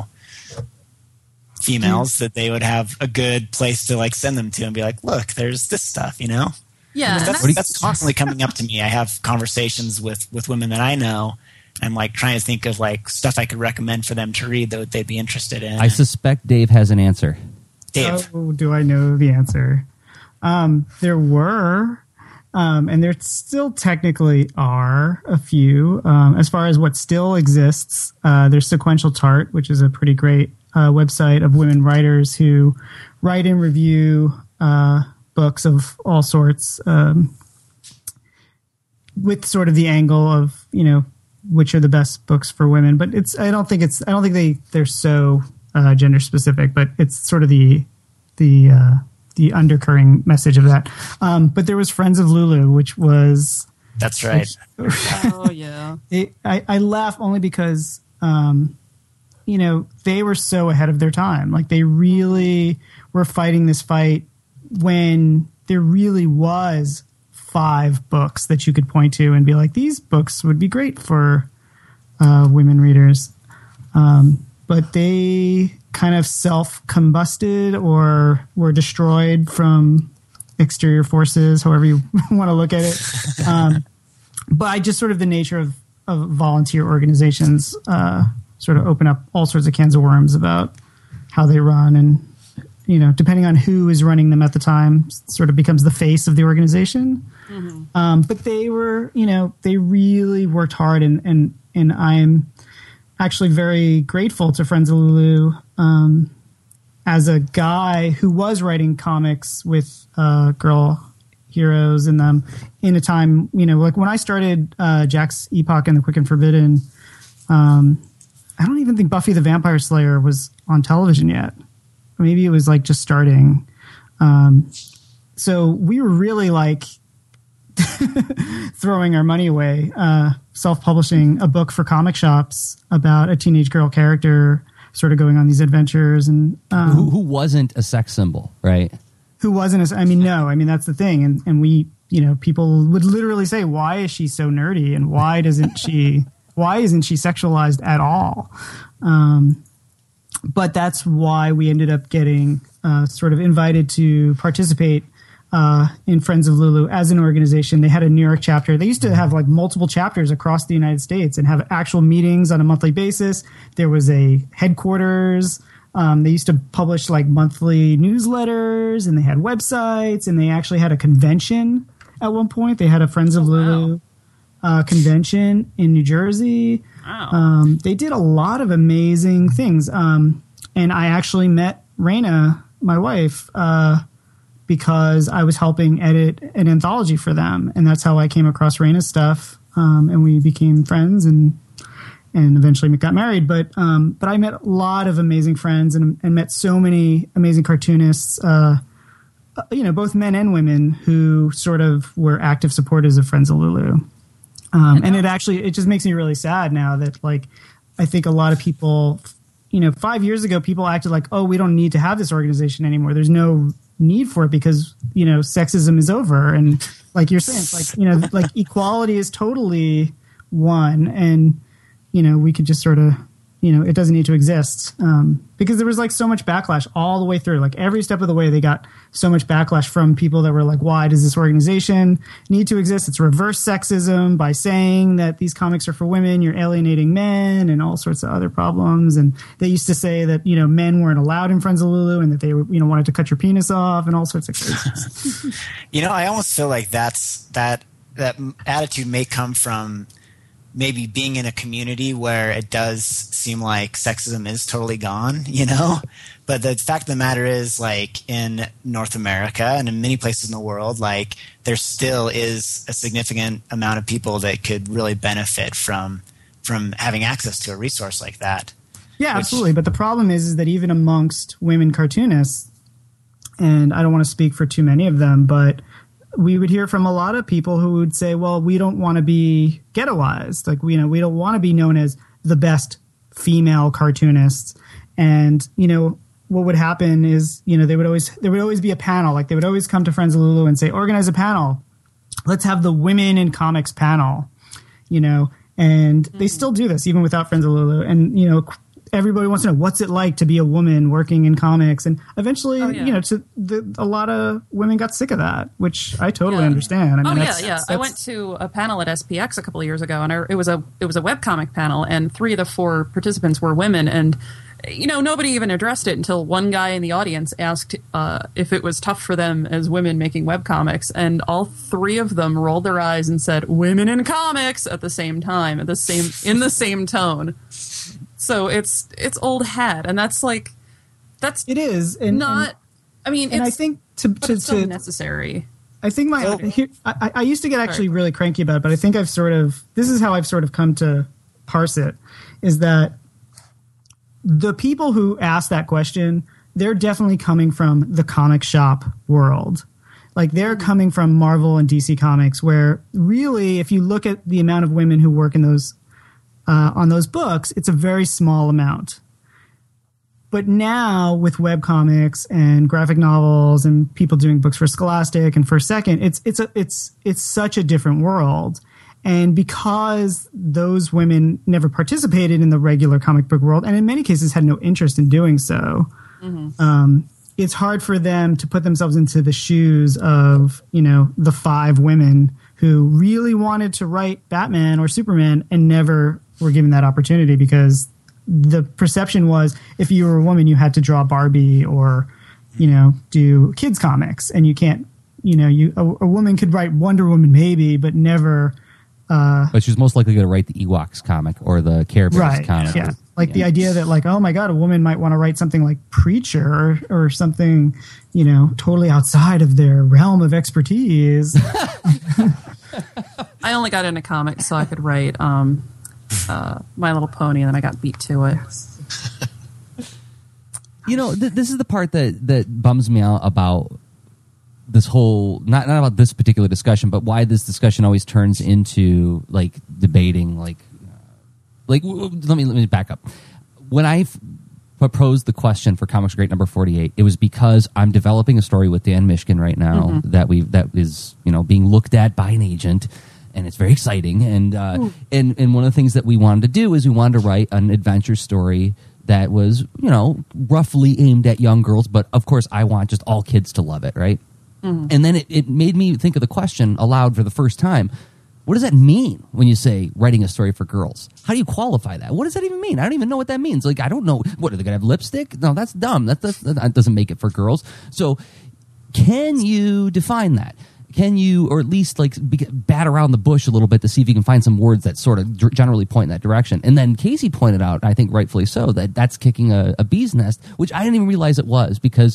females, that they would have a good place to like send them to and be like, look, there's this stuff, Yeah, and That's constantly coming up to me. I have conversations with women that I know. I'm like trying to think of like stuff I could recommend for them to read that they'd be interested in. I suspect Dave has an answer. Dave. Oh, do I know the answer? There were, and there still technically are a few. As far as what still exists, there's Sequential Tart, which is a pretty great website of women writers who write and review books of all sorts, with sort of the angle of which are the best books for women. But I don't think they're so gender specific, but it's sort of the undercurring message of that. But there was Friends of Lulu, which was That's right. oh yeah, I laugh only because they were so ahead of their time. Like, they really were fighting this fight when there really was 5 books that you could point to and be like, these books would be great for women readers. But they kind of self-combusted or were destroyed from exterior forces, however you want to look at it. But I just sort of the nature of volunteer organizations sort of open up all sorts of cans of worms about how they run, and depending on who is running them at the time, sort of becomes the face of the organization. Mm-hmm. But they were, they really worked hard, and I'm actually very grateful to Friends of Lulu as a guy who was writing comics with girl heroes in them in a time, like when I started Jack's Epoch and the Quick and Forbidden, I don't even think Buffy the Vampire Slayer was on television yet. Maybe it was like just starting. So we were really like throwing our money away, self-publishing a book for comic shops about a teenage girl character sort of going on these adventures. And Who wasn't a sex symbol, right? who wasn't no. I mean, that's the thing. And we, people would literally say, why is she so nerdy? And why isn't she sexualized at all? But that's why we ended up getting sort of invited to participate in Friends of Lulu as an organization. They had a New York chapter. They used to have like multiple chapters across the United States and have actual meetings on a monthly basis. There was a headquarters. They used to publish like monthly newsletters, and they had websites, and they actually had a convention at one point. They had a Friends of Lulu convention in New Jersey. wow. They did a lot of amazing things. And I actually met Raina, my wife, because I was helping edit an anthology for them. And that's how I came across Raina's stuff. And we became friends and eventually got married. But I met a lot of amazing friends and met so many amazing cartoonists, both men and women who sort of were active supporters of Friends of Lulu. And it just makes me really sad now that, like, I think a lot of people, 5 years ago, people acted like, oh, we don't need to have this organization anymore. There's no need for it because, sexism is over. And like you're saying, it's like, like equality is totally won. And, we could just sort of, it doesn't need to exist. Because there was like so much backlash all the way through. Like every step of the way, they got so much backlash from people that were like, why does this organization need to exist? It's reverse sexism by saying that these comics are for women. You're alienating men and all sorts of other problems. And they used to say that, men weren't allowed in Friends of Lulu and that they were, wanted to cut your penis off and all sorts of crazy. I almost feel like that attitude may come from maybe being in a community where it does seem like sexism is totally gone, But the fact of the matter is, like, in North America and in many places in the world, like, there still is a significant amount of people that could really benefit from having access to a resource like that. Yeah, absolutely. But the problem is that even amongst women cartoonists, and I don't want to speak for too many of them, but we would hear from a lot of people who would say, well, we don't want to be ghettoized. Like, we don't want to be known as the best female cartoonists. And, what would happen is, there would always be a panel. Like, they would always come to Friends of Lulu and say, organize a panel. Let's have the women in comics panel, and they still do this even without Friends of Lulu. And, everybody wants to know, what's it like to be a woman working in comics? And eventually, a lot of women got sick of that, which I totally understand. I mean, that's, I went to a panel at SPX a couple of years ago, and it was a webcomic panel, and 3 of the 4 participants were women, and nobody even addressed it until one guy in the audience asked if it was tough for them as women making webcomics, and all 3 of them rolled their eyes and said, "Women in comics" at the same time, in the same tone. So it's old hat, and it is, and not. I think it's so necessary. I think I used to get actually really cranky about it, but I think this is how I've sort of come to parse it, is that the people who ask that question, they're definitely coming from the comic shop world. Like, they're coming from Marvel and DC Comics, where really, if you look at the amount of women who work in those on those books, it's a very small amount. But now with webcomics and graphic novels and people doing books for Scholastic and First Second, it's such a different world. And because those women never participated in the regular comic book world, and in many cases had no interest in doing so, it's hard for them to put themselves into the shoes of, the 5 women who really wanted to write Batman or Superman and never were given that opportunity, because the perception was, if you were a woman, you had to draw Barbie or, do kids comics, and you can't, a woman could write Wonder Woman maybe, but never. But she's most likely going to write the Ewoks comic or the Care Bears comic. Yeah. Like the idea that, like, oh my God, a woman might want to write something like Preacher or something, totally outside of their realm of expertise. I only got into comics so I could write My Little Pony, and then I got beat to it. This is the part that bums me out about this whole, not about this particular discussion, but why this discussion always turns into, like, debating, like let me back up. When I proposed the question for Comics Great number 48, it was because I'm developing a story with Dan Mishkin right now that is being looked at by an agent, and it's very exciting. And one of the things that we wanted to do is we wanted to write an adventure story that was roughly aimed at young girls, but of course I want just all kids to love it, right? And then it made me think of the question aloud for the first time. What does that mean when you say writing a story for girls? How do you qualify that? What does that even mean? I don't even know what that means. Like, I don't know. What, are they going to have lipstick? No, that's dumb. That doesn't make it for girls. So can you define that? Can you, or at least like bat around the bush a little bit to see if you can find some words that sort of generally point in that direction? And then Casey pointed out, I think rightfully so, that that's kicking a bee's nest, which I didn't even realize it was, because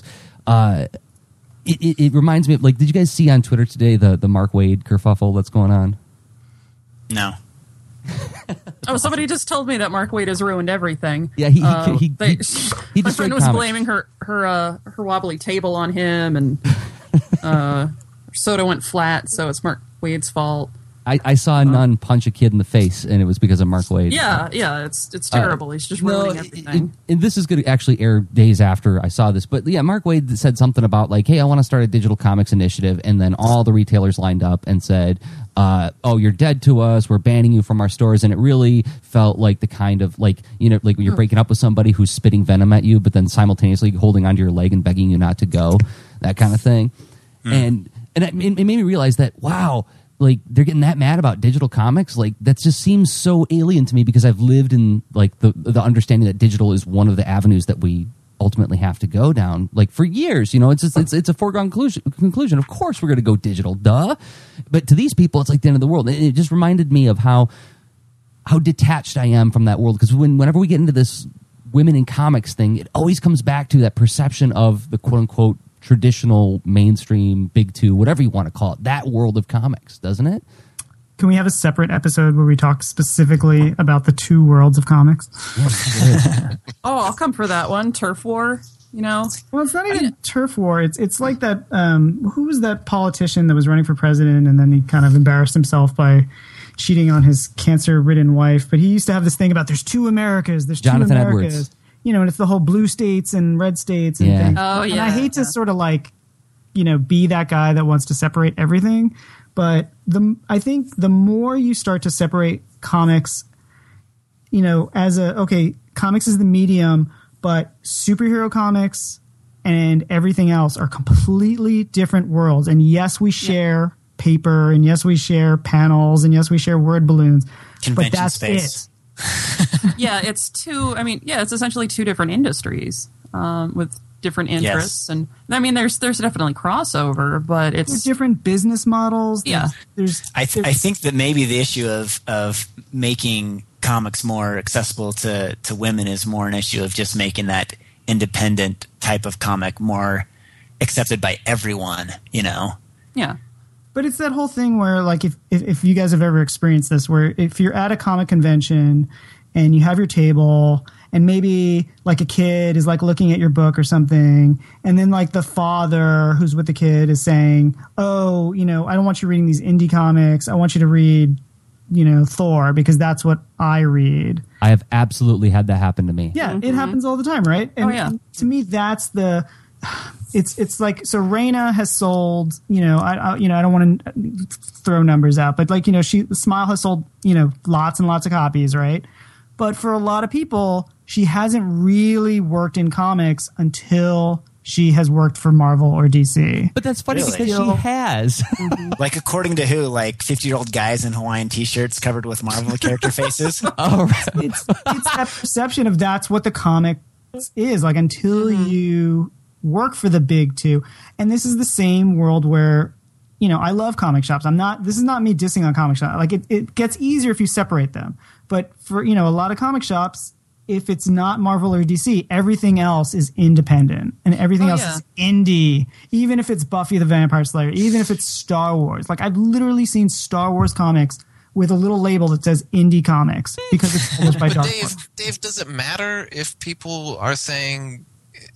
it reminds me of, like, did you guys see on Twitter today the Mark Waid kerfuffle that's going on? No. Oh, somebody just told me that Mark Waid has ruined everything. Yeah, my friend was blaming her wobbly table on him, and her soda went flat, so it's Mark Waid's fault. I saw a nun punch a kid in the face, and it was because of Mark Waid. Yeah, it's terrible. He's just ruining everything. And this is going to actually air days after I saw this. But yeah, Mark Waid said something about, like, hey, I want to start a digital comics initiative, and then all the retailers lined up and said, oh, you're dead to us, we're banning you from our stores. And it really felt like the kind of like, you know, like when you're breaking up with somebody who's spitting venom at you, but then simultaneously holding onto your leg and begging you not to go, that kind of thing. And it made me realize that, wow, like they're getting that mad about digital comics. Like that just seems so alien to me, because I've lived in like the understanding that digital is one of the avenues that we ultimately have to go down, like for years. You know, it's a foregone conclusion. Of course we're going to go digital, duh. But to these people, it's like the end of the world. It just reminded me of how detached I am from that world, because whenever we get into this women in comics thing, it always comes back to that perception of the quote unquote traditional mainstream big two, whatever you want to call it, that world of comics, doesn't it? Can we have a separate episode where we talk specifically about the two worlds of comics? Yeah, Oh, I'll come for that one. Turf war, you know. Well, it's not even turf war. It's like that. Who was that politician that was running for president, and then he kind of embarrassed himself by cheating on his cancer-ridden wife? But he used to have this thing about there's two Americas. There's Jonathan two Americas. Edwards. You know, and it's the whole blue states and red states and Yeah. things. Oh, And yeah, I hate to yeah. sort of like, you know, be that guy that wants to separate everything. But I think the more you start to separate comics, you know, comics is the medium, but superhero comics and everything else are completely different worlds. And yes, we share paper, and yes, we share panels, and yes, we share word balloons. Convention but that's space. it. Yeah, it's it's essentially two different industries with different interests. And I mean, there's definitely crossover, but There's it's different business models. Yeah. I think that maybe the issue of making comics more accessible to women is more an issue of just making that independent type of comic more accepted by everyone, you know? yeah. But it's that whole thing where, like, if you guys have ever experienced this, where if you're at a comic convention and you have your table, and maybe like a kid is like looking at your book or something, and then like the father who's with the kid is saying, "Oh, you know, I don't want you reading these indie comics. I want you to read, you know, Thor, because that's what I read." I have absolutely had that happen to me. Yeah, it happens all the time, right? And, yeah. and to me, that's the. It's like, so Raina has sold, you know, I don't want to throw numbers out, but like, you know, Smile has sold, you know, lots and lots of copies, right? But for a lot of people, she hasn't really worked in comics until she has worked for Marvel or DC. But that's funny Really? because she has. Like, according to who? Like 50-year-old guys in Hawaiian t-shirts covered with Marvel character faces? Oh, right. It's that perception of that's what the comic is, like, until you work for the big two. And this is the same world where, you know, I love comic shops. This is not me dissing on comic shops. Like, it gets easier if you separate them. But for, you know, a lot of comic shops, if it's not Marvel or DC, everything else is independent and everything else is indie. Even if it's Buffy the Vampire Slayer, even if it's Star Wars. Like, I've literally seen Star Wars comics with a little label that says indie comics because it's published by But Dark Horse. Dave, does it matter if people are saying,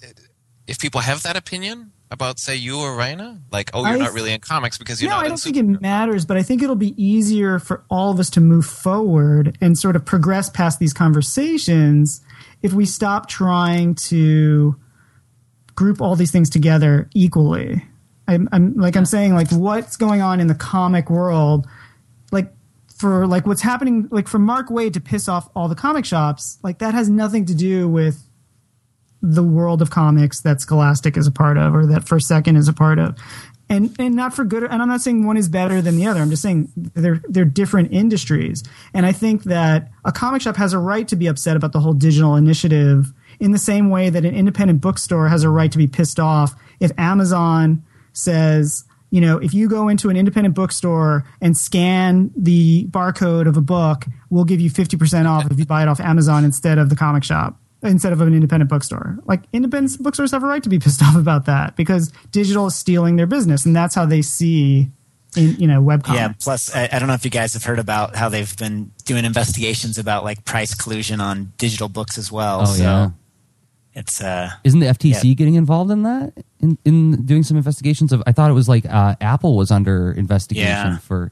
if people have that opinion about, say, you or Raina? Like, oh, you're not really in comics because you're No, not I in don't think it matters, but I think it'll be easier for all of us to move forward and sort of progress past these conversations if we stop trying to group all these things together equally. I'm saying, like, what's going on in the comic world, like, for like what's happening, like for Mark Waid to piss off all the comic shops, like that has nothing to do with the world of comics that Scholastic is a part of, or that First Second is a part of, and not for good. And I'm not saying one is better than the other. I'm just saying they're different industries. And I think that a comic shop has a right to be upset about the whole digital initiative, in the same way that an independent bookstore has a right to be pissed off if Amazon says, you know, if you go into an independent bookstore and scan the barcode of a book, we'll give you 50% off if you buy it off Amazon instead of the comic shop, instead of an independent bookstore. Like, independent bookstores have a right to be pissed off about that because digital is stealing their business, and that's how they see, webcomics. Yeah. Plus, I don't know if you guys have heard about how they've been doing investigations about like price collusion on digital books as well. Oh, yeah. It's Isn't the FTC getting involved in that? In doing some investigations of, I thought it was like Apple was under investigation for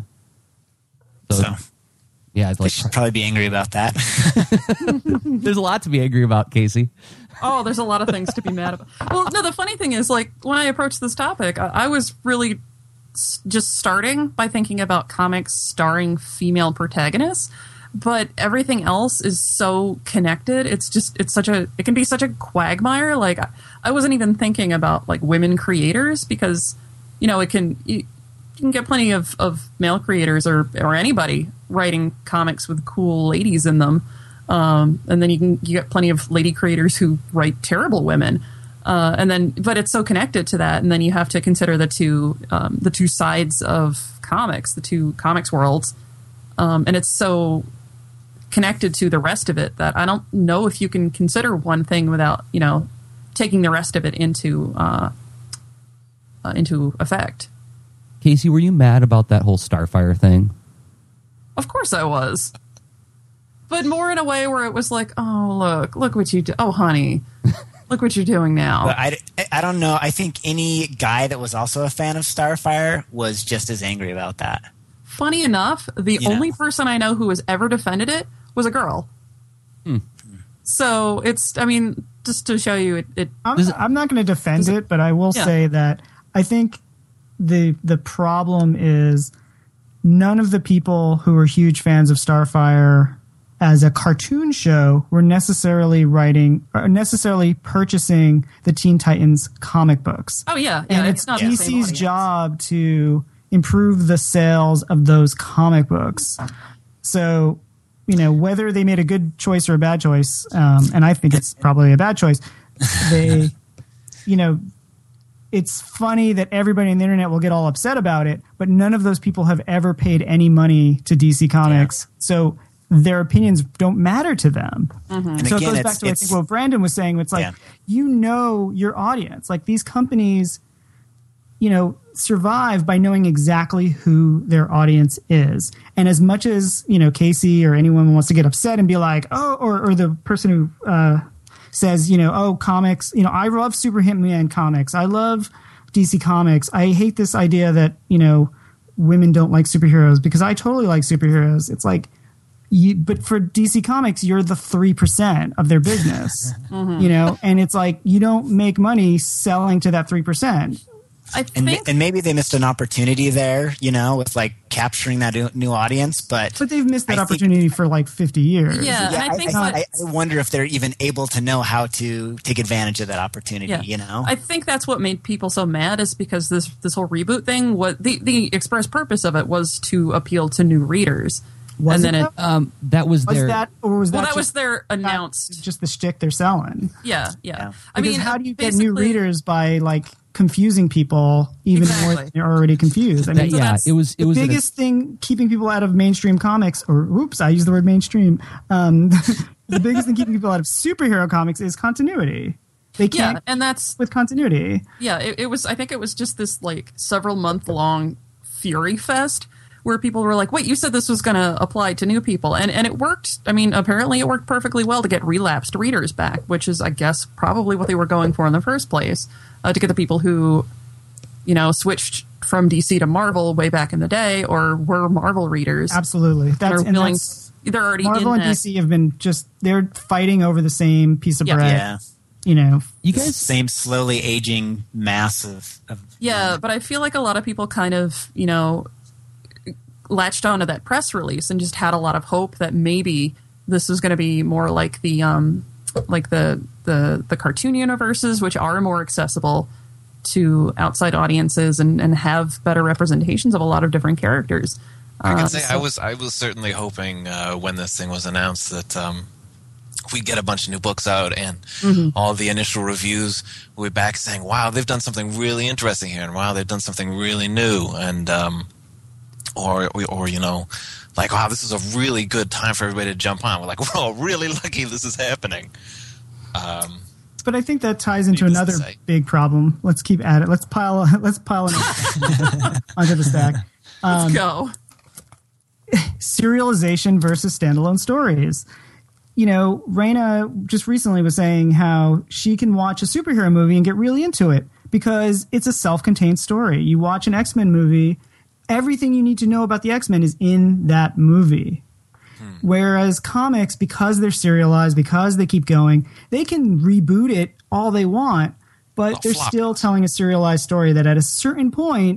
So yeah, it's they like should probably be angry about that. there's a lot to be angry about, Casey. Oh, there's a lot of things to be mad about. Well, no, the funny thing is, like, when I approached this topic, I was really just starting by thinking about comics starring female protagonists, but everything else is so connected. It can be such a quagmire. Like, I wasn't even thinking about like women creators, because you can get plenty of male creators or anybody writing comics with cool ladies in them, and then you get plenty of lady creators who write terrible women. But it's so connected to that, and then you have to consider the two sides of comics, the two comics worlds, and it's so connected to the rest of it that I don't know if you can consider one thing without taking the rest of it into effect. Casey, were you mad about that whole Starfire thing? Of course I was, but more in a way where it was like, oh look what you do, oh honey. Look what you're doing now. But I don't know. I think any guy that was also a fan of Starfire was just as angry about that. Funny enough, the only person I know who has ever defended it was a girl. So just to show you it I'm not going to defend it, but I will say that I think the problem is none of the people who are huge fans of Starfire as a cartoon show were necessarily purchasing the Teen Titans comic books. Oh yeah, and it's not DC's job to improve the sales of those comic books. So, whether they made a good choice or a bad choice, and I think it's probably a bad choice, they, it's funny that everybody on the internet will get all upset about it, but none of those people have ever paid any money to DC Comics. Yeah. So their opinions don't matter to them. And so again, it goes back to I think what Brandon was saying. It's like, your audience. Like, these companies, survive by knowing exactly who their audience is. And as much as, Casey or anyone wants to get upset and be like, oh, or the person who says, comics, I love Superman comics. I love DC Comics. I hate this idea that, women don't like superheroes, because I totally like superheroes. It's like, but for DC Comics, you're the 3% of their business, and it's like, you don't make money selling to that 3%. And maybe they missed an opportunity there, with like capturing that new audience, but they've missed that opportunity for like 50 years. Yeah, I wonder if they're even able to know how to take advantage of that opportunity. I think that's what made people so mad, is because this whole reboot thing, the express purpose of it was to appeal to new readers. Was and it then that was their that was their announced, just the shtick they're selling. Yeah. Because how do you get new readers by like confusing people even more than you're already confused? I mean, it was the biggest thing keeping people out of mainstream comics, I used the word mainstream. The biggest thing keeping people out of superhero comics is continuity. They can't, and that's with continuity. Yeah, it was. I think it was just this like several month long fury fest where people were like, wait, you said this was going to apply to new people. And it worked. I mean, apparently it worked perfectly well to get relapsed readers back, which is, I guess, probably what they were going for in the first place, to get the people who, switched from DC to Marvel way back in the day or were Marvel readers. Absolutely. They're already Marvel in and DC have been they're fighting over the same piece of bread. Yeah. You guys, same slowly aging mass of but I feel like a lot of people kind of, latched onto that press release and just had a lot of hope that maybe this is going to be more like the cartoon universes, which are more accessible to outside audiences and have better representations of a lot of different characters. I can say I was certainly hoping when this thing was announced that we'd get a bunch of new books out and all the initial reviews would be back saying, wow, they've done something really interesting here, and wow, they've done something really new, and or like, wow, this is a really good time for everybody to jump on. We're like, we're all really lucky this is happening. But I think that ties into another big problem. Let's keep at it. Let's pile it onto the stack. Let's go. Serialization versus standalone stories. Raina just recently was saying how she can watch a superhero movie and get really into it because it's a self-contained story. You watch an X-Men movie, everything you need to know about the X-Men is in that movie. Whereas comics, because they're serialized, because they keep going, they can reboot it all they want, but they're still telling a serialized story that at a certain point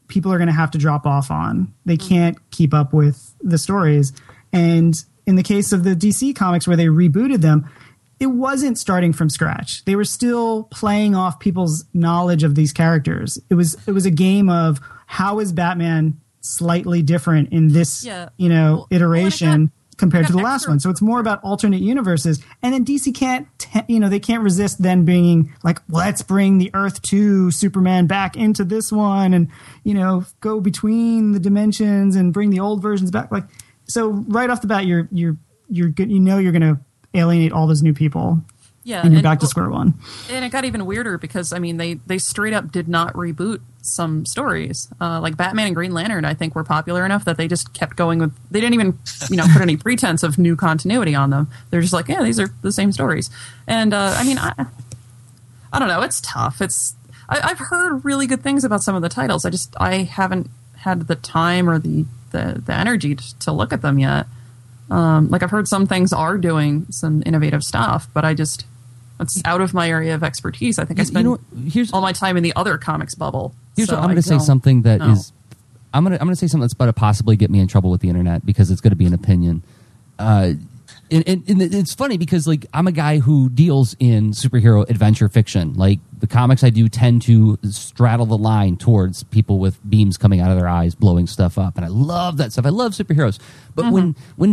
people are going to have to drop off on. They can't keep up with the stories. And in the case of the DC comics where they rebooted them, it wasn't starting from scratch. They were still playing off people's knowledge of these characters. It was a game of how is Batman slightly different in this, iteration compared to the last one. So it's more about alternate universes. And then DC they can't resist then being like, let's bring the Earth 2 Superman back into this one and, go between the dimensions and bring the old versions back. Like, so right off the bat, you're good. You're going to alienate all those new people. Yeah, and you're back to square one. And it got even weirder because, they straight up did not reboot some stories. Like Batman and Green Lantern, I think, were popular enough that they just kept going with... They didn't even, put any pretense of new continuity on them. They're just like, yeah, these are the same stories. And, I don't know. It's tough. I've heard really good things about some of the titles. I haven't had the time or the energy to look at them yet. I've heard some things are doing some innovative stuff, but it's out of my area of expertise. I think I spend all my time in the other comics bubble. I'm going to say something that is, I'm going to say something that's about to possibly get me in trouble with the internet because it's going to be an opinion. And it's funny because I'm a guy who deals in superhero adventure fiction. Like the comics I do tend to straddle the line towards people with beams coming out of their eyes, blowing stuff up, and I love that stuff. I love superheroes, but when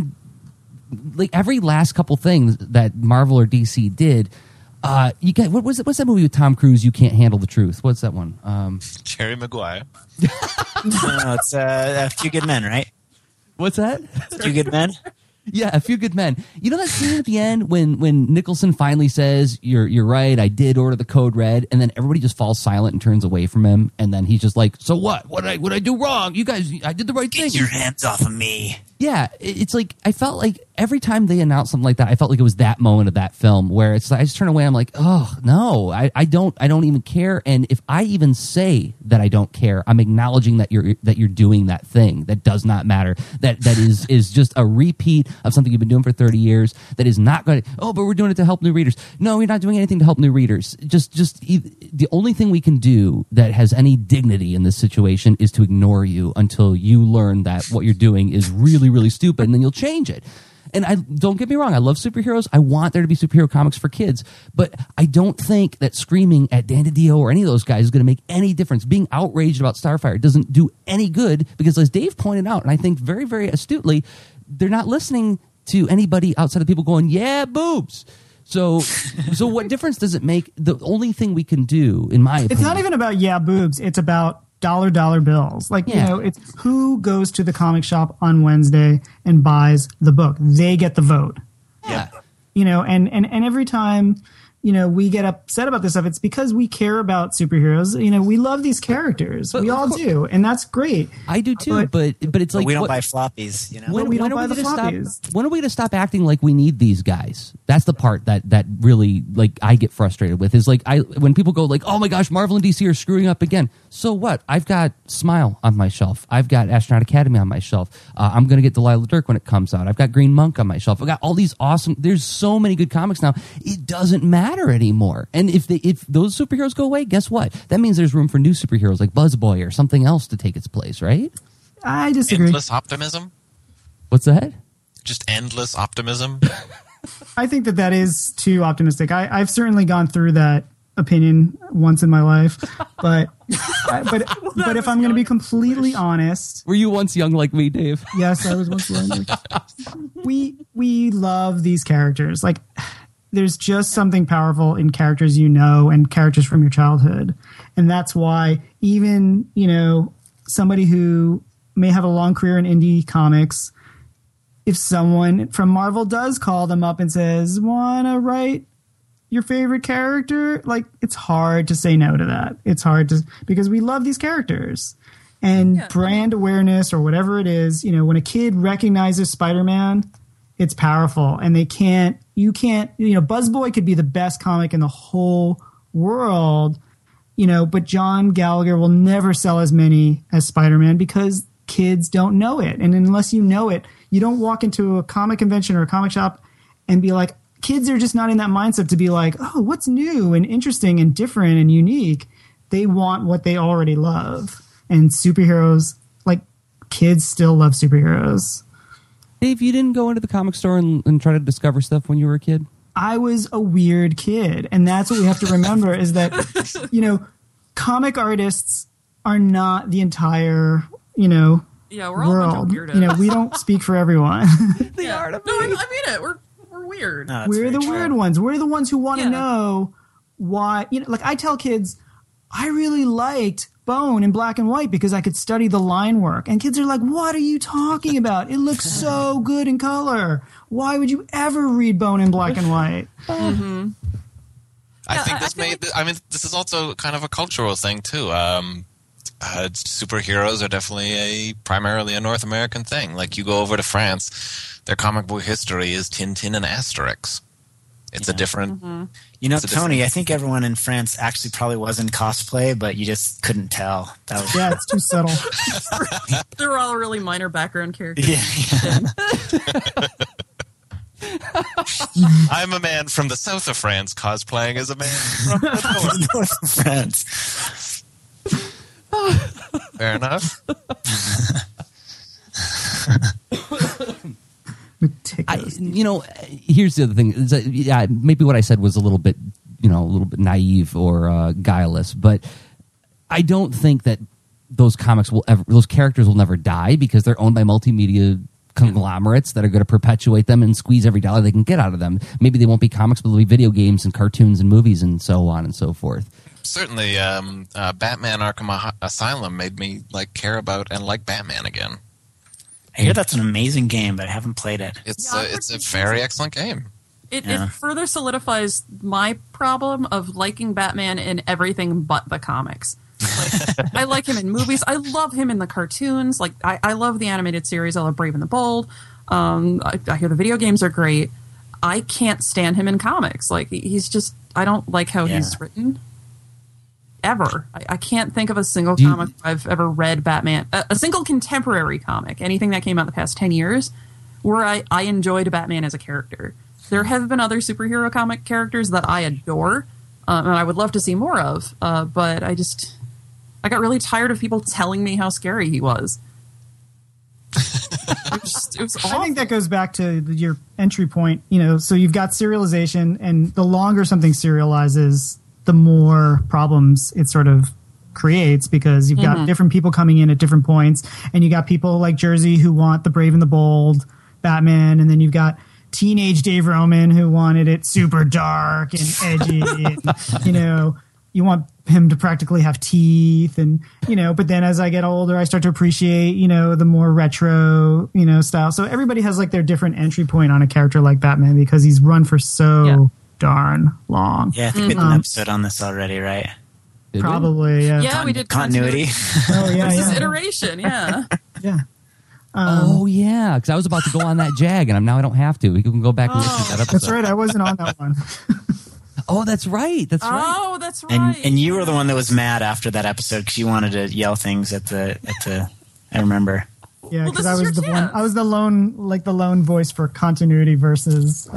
every last couple things that Marvel or DC did, you get what's that movie with Tom Cruise? You Can't Handle the Truth. What's that one? Jerry Maguire. No, it's A Few Good Men, right? What's that? A Few Good Men. Yeah, A Few Good Men. You know that scene at the end when Nicholson finally says, "You're right, I did order the code red," and then everybody just falls silent and turns away from him, and then he's just like, "So what? What did I do wrong? You guys, I did the right thing. Get your hands off of me." Yeah, it's like I felt like every time they announced something like that, I felt like it was that moment of that film where it's like I just turn away. I'm like, oh no, I don't even care. And if I even say that I don't care, I'm acknowledging that you're doing that thing that does not matter. That is just a repeat of something you've been doing for 30 years. That is not going to. Oh, but we're doing it to help new readers. No, we're not doing anything to help new readers. Just the only thing we can do that has any dignity in this situation is to ignore you until you learn that what you're doing is really, really stupid, and then you'll change it. And don't get me wrong, I love superheroes. I want there to be superhero comics for kids, but I don't think that screaming at Dan DiDio or any of those guys is going to make any difference. Being outraged about Starfire doesn't do any good because, as Dave pointed out, and I think very, very astutely, they're not listening to anybody outside of people going, "Yeah, boobs." So what difference does it make? The only thing we can do, in my opinion, it's not even about boobs. It's about dollar bills. It's who goes to the comic shop on Wednesday and buys the book. They get the vote. Yeah. And every time, we get upset about this stuff, it's because we care about superheroes. We love these characters. We all do. And that's great. I do too, but it's like... we don't buy floppies, we don't buy the floppies. When are we going to stop acting like we need these guys? That's the part that really, I get frustrated with is when people go oh my gosh, Marvel and DC are screwing up again. So what? I've got Smile on my shelf. I've got Astronaut Academy on my shelf. I'm going to get Delilah Dirk when it comes out. I've got Green Monk on my shelf. I've got all these awesome... There's so many good comics now. It doesn't matter anymore. And if those superheroes go away, guess what? That means there's room for new superheroes like Buzzboy or something else to take its place, right? I disagree. Endless optimism? What's that? Just endless optimism? I think that is too optimistic. I've certainly gone through that opinion once in my life, but if I'm going to be completely honest, were you once young like me, Dave? Yes, I was once young. We love these characters. There's just something powerful in characters and characters from your childhood, and that's why even somebody who may have a long career in indie comics, if someone from Marvel does call them up and says, "Wanna write your favorite character?" It's hard to say no to that. It's hard because we love these characters. And brand awareness or whatever it is, when a kid recognizes Spider-Man, it's powerful. And Buzzboy could be the best comic in the whole world, but John Gallagher will never sell as many as Spider-Man because kids don't know it. And unless you know it, you don't walk into a comic convention or a comic shop and be like, kids are just not in that mindset to be like, oh, what's new and interesting and different and unique. They want what they already love. and superheroes, like kids still love superheroes. Dave, you didn't go into the comic store and try to discover stuff when you were a kid? I was a weird kid, and that's what we have to remember is that, comic artists are not the entire, Yeah, we're all a bunch world. of weirdos. We don't speak for everyone. The art of No, I mean it. We're weird. No, that's We're very the true. weird ones. We're the ones who want to Yeah. know why. Like I tell kids, I really liked Bone in black and white because I could study the line work. And kids are like, what are you talking about? It looks so good in color. Why would you ever read Bone in black and white? I Yeah, think I this feel this is also kind of a cultural thing too. Superheroes are definitely primarily a North American thing. Like you go over to France, their comic book history is Tintin and Asterix. It's a different. It's a Tony, different- I think everyone in France actually probably was in cosplay, but you just couldn't tell. That was Yeah, it's too subtle. They're all really minor background characters. I'm a man from the south of France cosplaying as a man from the north. North of France. Fair enough. Meticulous. Here's the other thing. Is that, yeah, maybe what I said was a little bit naive or guileless, but I don't think that those characters will never die because they're owned by multimedia conglomerates that are going to perpetuate them and squeeze every dollar they can get out of them. Maybe they won't be comics, but they'll be video games and cartoons and movies and so on and so forth. Certainly, Batman Arkham Asylum made me care about and like Batman again. I hear that's an amazing game, but I haven't played it. It's Yeah, I've it's a heard very excellent game. It Yeah. further solidifies my problem of liking Batman in everything but the comics. I like him in movies. I love him in the cartoons. I love the animated series. I love Brave and the Bold. I hear the video games are great. I can't stand him in comics. He's just, I don't like how he's written. Ever. I can't think of a single comic I've ever read Batman. A single contemporary comic, anything that came out in the past 10 years, where I enjoyed Batman as a character. There have been other superhero comic characters that I adore, and I would love to see more of, but I got really tired of people telling me how scary he was. It was awful. I think that goes back to your entry point. So you've got serialization, and the longer something serializes, the more problems it sort of creates because you've got different people coming in at different points, and you got people like Jersey who want the Brave and the Bold Batman, and then you've got teenage Dave Roman who wanted it super dark and edgy. And, you want him to practically have teeth, and but then as I get older I start to appreciate the more retro style. So everybody has their different entry point on a character like Batman because he's run for so darn long. Yeah, I think we did an episode on this already, right? Did we? Probably, yeah. Yeah, we did Continuity. Oh, yeah, This is yeah. iteration, yeah. Yeah. Oh yeah, because I was about to go on that jag, and now I don't have to. We can go back and listen to that episode. That's right. I wasn't on that one. Oh, that's right. That's right. Oh, that's right. And you were the one that was mad after that episode because you wanted to yell things at the. I remember. Yeah, Well, because this I is was your the one. chance. I was the lone voice for continuity versus.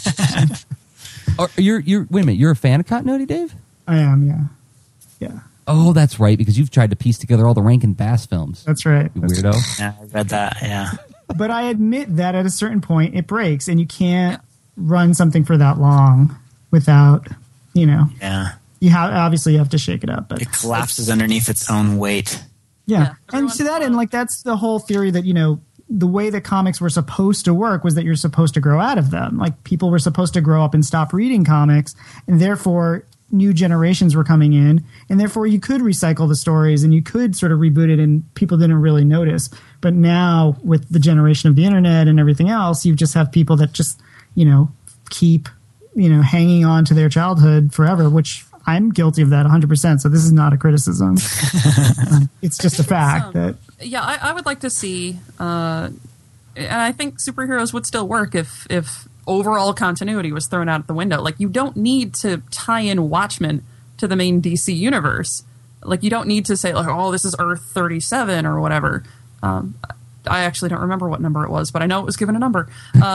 You're wait a minute. You're a fan of continuity, Dave? I am. Yeah. Yeah. Oh, that's right. Because you've tried to piece together all the Rankin Bass films. That's right. You That's weirdo. Yeah, I read that. Yeah. But I admit that at a certain point it breaks, and you can't run something for that long without, Yeah. you have to shake it up. But It collapses underneath its own weight. yeah, Yeah, and everyone's to that end, that's the whole theory that the way that comics were supposed to work was that you're supposed to grow out of them. Like people were supposed to grow up and stop reading comics, and therefore new generations were coming in, and therefore you could recycle the stories and you could sort of reboot it, and people didn't really notice. But now with the generation of the internet and everything else, you just have people that just keep hanging on to their childhood forever, which I'm guilty of that 100%. So this is not a criticism. It's just a fact that. Yeah, I would like to see, and I think superheroes would still work if overall continuity was thrown out the window. You don't need to tie in Watchmen to the main DC universe. You don't need to say, oh, this is Earth 37 or whatever. I actually don't remember what number it was, but I know it was given a number.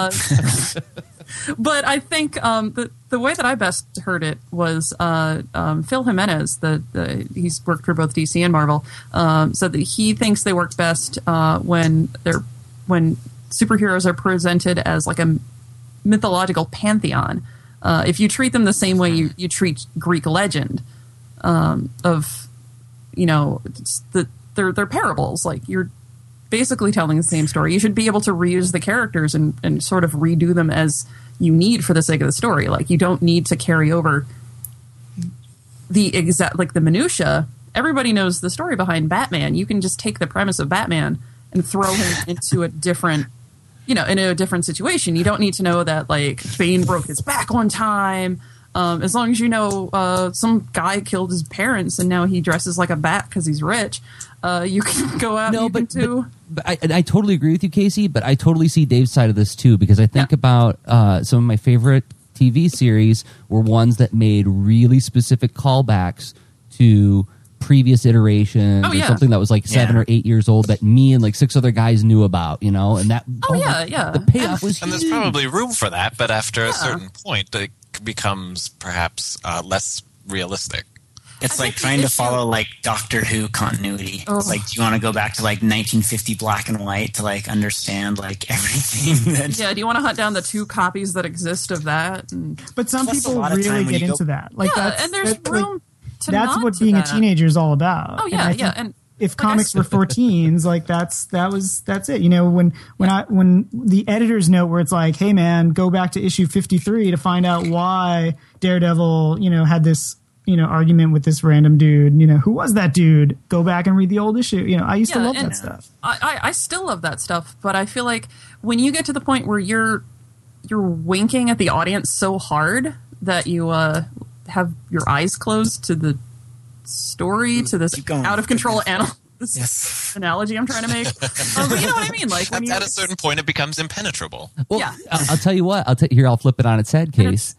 But I think the way that I best heard it was Phil Jimenez. He's worked for both DC and Marvel. Said that he thinks they work best when superheroes are presented as like a mythological pantheon. If you treat them the same way you treat Greek legend, they're parables. Like, you're basically telling the same story. You should be able to reuse the characters and sort of redo them as you need for the sake of the story. Like, you don't need to carry over the exact, like, the minutia. Everybody knows the story behind Batman. You can just take the premise of Batman and throw him into a different situation. You don't need to know that, like, Bane broke his back one time. As long as you know some guy killed his parents and now he dresses like a bat because he's rich, you can go out But I totally agree with you, Casey, but I totally see Dave's side of this too, because I think about some of my favorite TV series were ones that made really specific callbacks to previous iterations or something that was like 7 or 8 years old that me and like 6 other guys knew about, and that the payoff was huge. And there's probably room for that, but after a certain point it becomes perhaps less realistic. It's like trying to follow like Doctor Who continuity. It's like, do you want to go back to like 1950 black and white to like understand like everything? Do you want to hunt down the 2 copies that exist of that? But some people really get into that. Like, and there's room to that's what being a teenager is all about. Oh yeah, and if comics were for teens, like that's it. When the editor's note where it's like, hey man, go back to issue 53 to find out why Daredevil, had this, argument with this random dude. Who was that dude? Go back and read the old issue. I used to love that stuff. I still love that stuff, but I feel like when you get to the point where you're winking at the audience so hard that you have your eyes closed to the story, to this out of control analogy I'm trying to make. But you know what I mean? Like, when at a certain point, it becomes impenetrable. Well, yeah. I'll tell you what. I'll flip it on its head, Case.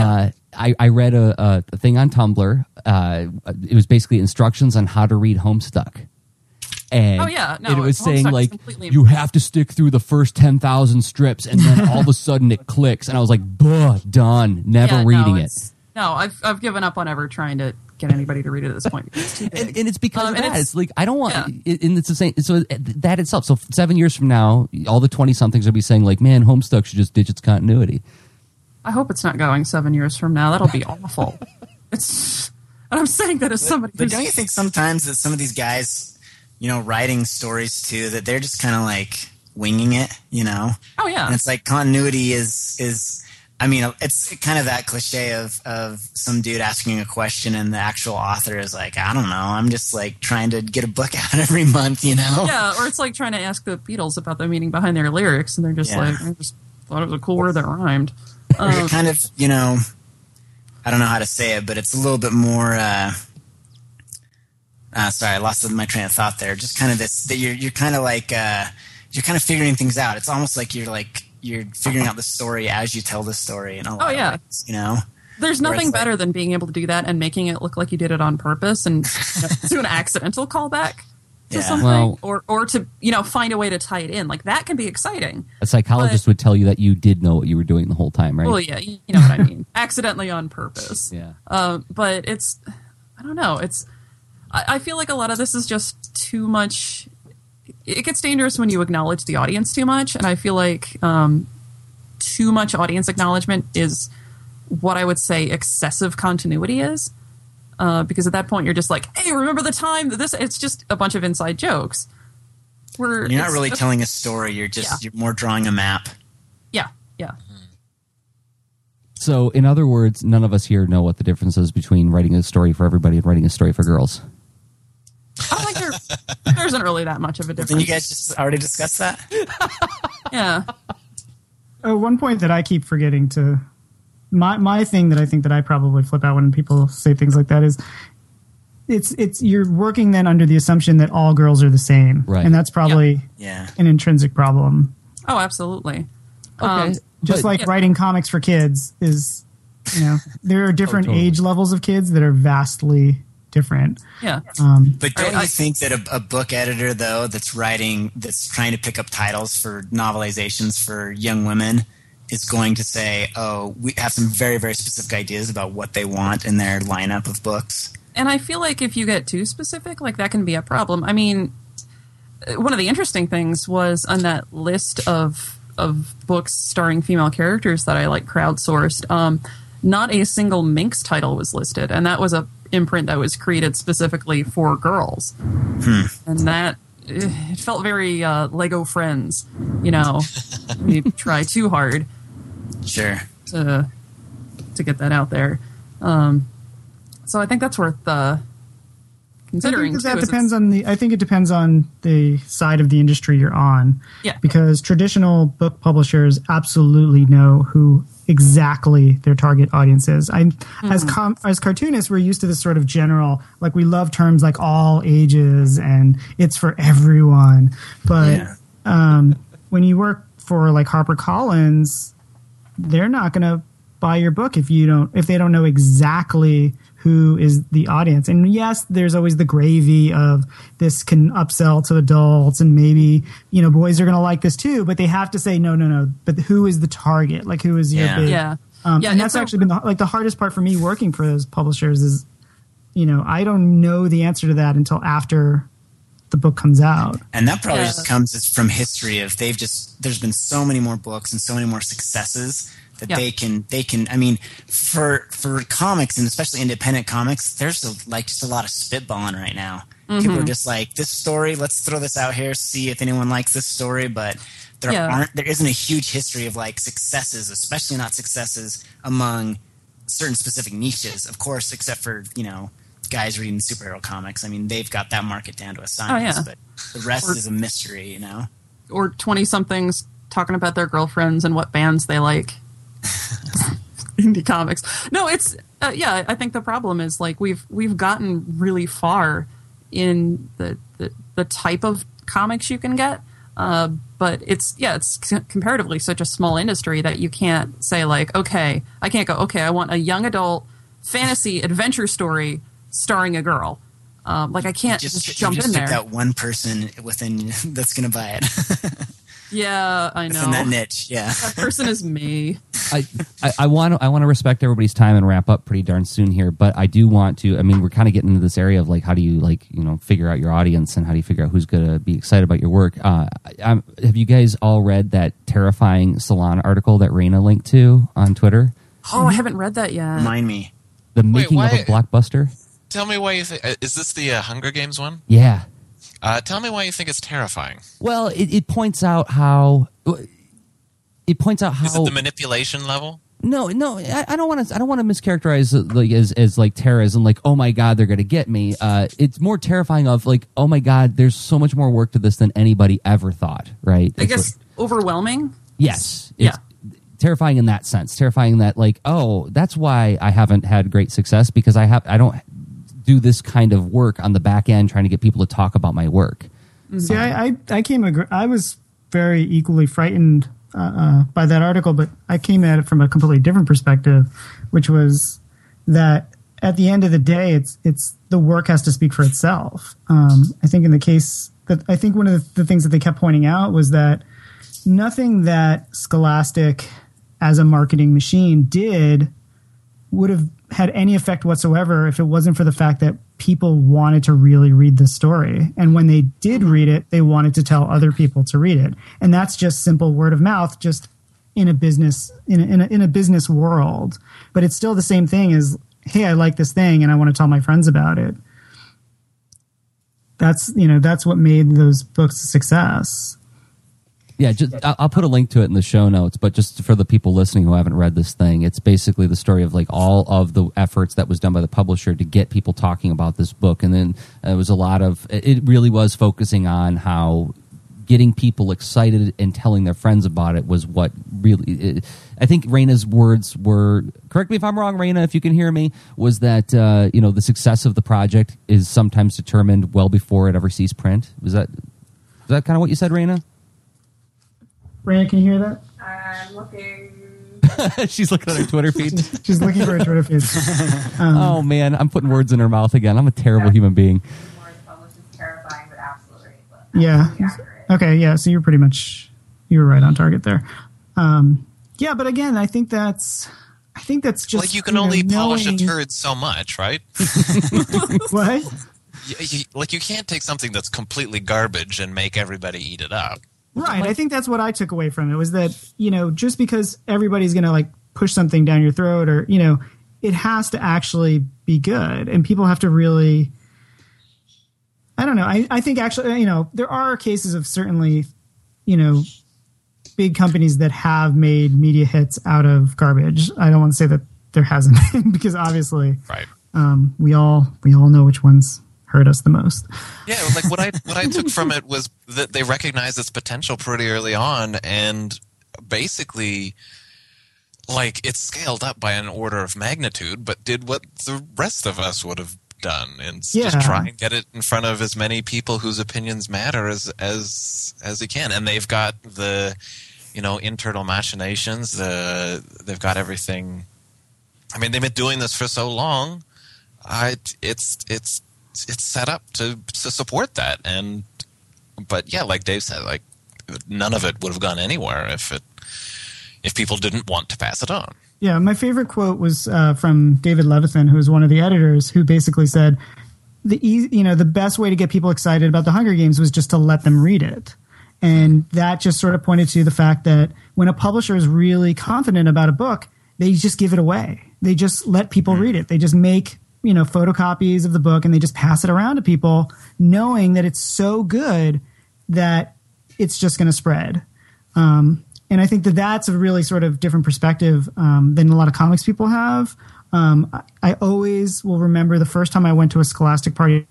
I read a thing on Tumblr. It was basically instructions on how to read Homestuck. And it was saying, like, you have to stick through the first 10,000 strips, and then all of a sudden it clicks. And I was like, done. Never reading it. No, I've given up on ever trying to get anybody to read it at this point. It's too big. And it's because of that. It's like, I don't want, and it's the same. So that itself. So 7 years from now, all the 20-somethings will be saying, like, man, Homestuck should just ditch its continuity. I hope it's not going 7 years from now. That'll be awful. And I'm saying that as somebody But don't you think sometimes that some of these guys, writing stories too, that they're just kind of like winging it, Oh, yeah. And it's like continuity is I mean, it's kind of that cliche of some dude asking a question and the actual author is like, I don't know, I'm just like trying to get a book out every month, Yeah, or it's like trying to ask the Beatles about the meaning behind their lyrics, and they're just like, I just thought it was a cool word that rhymed. You're kind of, I don't know how to say it, but it's a little bit more. Sorry, I lost my train of thought there. Just kind of this that you're kind of like you're kind of figuring things out. It's almost like you're figuring out the story as you tell the story. In a lot of ways, There's nothing better than being able to do that and making it look like you did it on purpose and do an accidental callback to something, or to find a way to tie it in. Like, that can be exciting. A psychologist would tell you that you did know what you were doing the whole time, right? Well, yeah, you know what I mean. Accidentally on purpose. Yeah. But it's, I don't know. I feel like a lot of this is just too much. It gets dangerous when you acknowledge the audience too much, and I feel like too much audience acknowledgement is what I would say excessive continuity is. Because at that point you're just like, hey, remember the time that this? It's just a bunch of inside jokes. You're not really telling a story. You're just you're more drawing a map. Yeah. So, in other words, none of us here know what the difference is between writing a story for everybody and writing a story for girls. I don't think there isn't really that much of a difference. Didn't you guys just already discuss that? Yeah. One point that I keep forgetting to my thing that I think that I probably flip out when people say things like that is it's you're working then under the assumption that all girls are the same, right? And that's probably an intrinsic problem. Oh, absolutely. Okay, just like writing comics for kids is, there are different age levels of kids that are vastly different. Yeah. But don't you think that a book editor, though, that's trying to pick up titles for novelizations for young women is going to say, oh, we have some very, very specific ideas about what they want in their lineup of books? And I feel like if you get too specific, like that can be a problem. I mean, one of the interesting things was on that list of books starring female characters that I like crowdsourced, not a single Minx title was listed, and that was a imprint that was created specifically for girls. And that it felt very Lego Friends, you try too hard, sure, to get that out there. So I think that's worth considering. I think it depends on the side of the industry you're on. Yeah. Because traditional book publishers absolutely know who exactly their target audience is. As cartoonists, we're used to this sort of general, like we love terms like all ages and it's for everyone. But when you work for like HarperCollins, they're not going to buy your book if they don't know exactly who is the audience. And yes, there's always the gravy of this can upsell to adults and maybe, boys are going to like this too, but they have to say, no, but who is the target? Like who is your big... Yeah. And that's actually been the hardest part for me working for those publishers is, I don't know the answer to that until after the book comes out. And that probably just comes from history of there's been so many more books and so many more successes that they can. I mean, for comics and especially independent comics, there's just a lot of spitballing right now. Mm-hmm. People are just like, this story, let's throw this out here, see if anyone likes this story. But there isn't a huge history of like successes, especially not successes among certain specific niches. Of course, except for guys reading superhero comics. I mean, they've got that market down to a science. But the rest is a mystery. Or 20-somethings talking about their girlfriends and what bands they like. Indie comics. No, it's I think the problem is like we've gotten really far in the type of comics you can get, but it's comparatively such a small industry that you can't say like, okay, I can't go, okay, I want a young adult fantasy adventure story starring a girl. Like I can't just jump in there. That one person within that's going to buy it. Yeah, I know. In that niche, yeah. That person is me. I want to respect everybody's time and wrap up pretty darn soon here, but I do want to. I mean, we're kind of getting into this area of like, how do you figure out your audience and how do you figure out who's going to be excited about your work? Have you guys all read that terrifying Salon article that Raina linked to on Twitter? Oh, I haven't read that yet. Remind me. The making of a blockbuster. Tell me why you think. Is this the Hunger Games one? Yeah. Tell me why you think it's terrifying. Well, it points out how. Is it the manipulation level? No. I don't want to mischaracterize it like as like terrorism. Like, oh my God, they're going to get me. It's more terrifying of like, oh my God, there's so much more work to this than anybody ever thought. Right? I guess overwhelming. Yes. It's terrifying in that sense. Terrifying that like, oh, that's why I haven't had great success because I don't do this kind of work on the back end trying to get people to talk about my work. See, I was very equally frightened by that article, but I came at it from a completely different perspective, which was that at the end of the day, it's the work has to speak for itself. I think in the case that I think one of the things that they kept pointing out was that nothing that Scholastic as a marketing machine did would have had any effect whatsoever if it wasn't for the fact that people wanted to really read the story. And when they did read it, they wanted to tell other people to read it. And that's just simple word of mouth, just in a business, in a business world. But it's still the same thing as, hey, I like this thing and I want to tell my friends about it. That's what made those books a success. Yeah, I'll put a link to it in the show notes, but just for the people listening who haven't read this thing, it's basically the story of like all of the efforts that was done by the publisher to get people talking about this book. And then it was it really was focusing on how getting people excited and telling their friends about it was what really, I think Raina's words were, correct me if I'm wrong, Raina, if you can hear me, was that, the success of the project is sometimes determined well before it ever sees print. Is that kind of what you said, Raina? Raina, can you hear that? I'm looking. She's looking at her Twitter feed. She's looking for a Twitter feed. Oh man, I'm putting words in her mouth again. I'm a terrible human being. Terrifying, but absolutely. Yeah. Okay. Yeah. So you were right on target there. Yeah, but again, I think that's just Like you can only polish a knowing- turd so much, right? What? Like you can't take something that's completely garbage and make everybody eat it up. Right. I think that's what I took away from it was that, just because everybody's going to like push something down your throat or, it has to actually be good and people have to really, I don't know. I think actually, there are cases of certainly, big companies that have made media hits out of garbage. I don't want to say that there hasn't been because obviously Right. we all know which ones hurt us the most. Yeah, like what I took from it was that they recognized its potential pretty early on, and basically, like it scaled up by an order of magnitude, but did what the rest of us would have done, and just try and get it in front of as many people whose opinions matter as they can. And they've got the internal machinations. They've got everything. I mean, they've been doing this for so long. It's set up to support that, but yeah, like Dave said, like none of it would have gone anywhere if people didn't want to pass it on. Yeah, my favorite quote was from David Levithan, who was one of the editors, who basically said the best way to get people excited about the Hunger Games was just to let them read it. And that just sort of pointed to the fact that when a publisher is really confident about a book, they just give it away. They just let people read it. They just make photocopies of the book and they just pass it around to people knowing that it's so good that it's just going to spread. And I think that that's a really sort of different perspective than a lot of comics people have. I always will remember the first time I went to a Scholastic party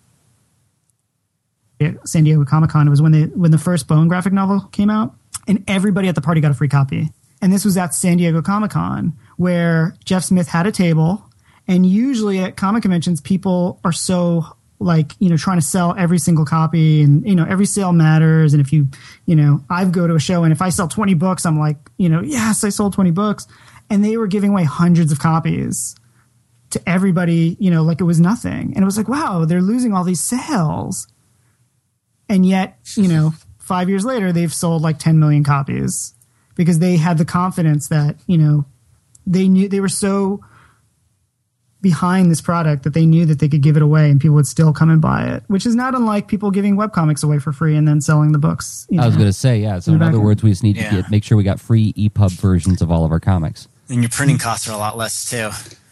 at San Diego Comic-Con. It was when the first Bone graphic novel came out, and everybody at the party got a free copy. And this was at San Diego Comic-Con, where Jeff Smith had a table. And usually at comic conventions, people are so trying to sell every single copy and, every sale matters. And if I go to a show and if I sell 20 books, I'm like, yes, I sold 20 books. And they were giving away hundreds of copies to everybody, like it was nothing. And it was like, wow, they're losing all these sales. And yet, 5 years later, they've sold like 10 million copies because they had the confidence that, they knew they were so behind this product that they knew that they could give it away and people would still come and buy it, which is not unlike people giving webcomics away for free and then selling the books. I was going to say, yeah. So in other words, we just need to make sure we got free EPUB versions of all of our comics. And your printing costs are a lot less too.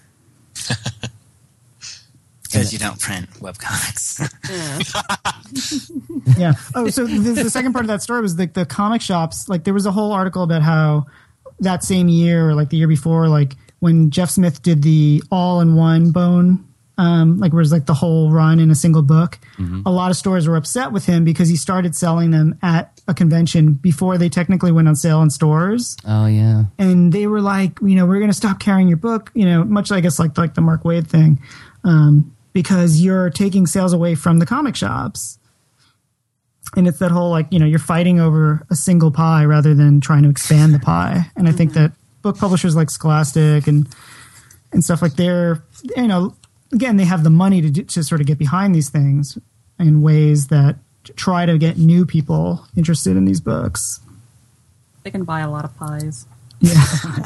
Because you don't print webcomics. Yeah. Oh, so the second part of that story was the comic shops. Like there was a whole article about how that same year or like the year before, like when Jeff Smith did the all-in-one Bone, whereas like the whole run in a single book, a lot of stores were upset with him because he started selling them at a convention before they technically went on sale in stores. Oh yeah. And they were like, we're going to stop carrying your book, much I guess like the Mark Waid thing, because you're taking sales away from the comic shops. And it's that whole you're fighting over a single pie rather than trying to expand the pie. And I think that book publishers like Scholastic and stuff like they're, again, they have the money to sort of get behind these things in ways that try to get new people interested in these books. They can buy a lot of pies. Yeah.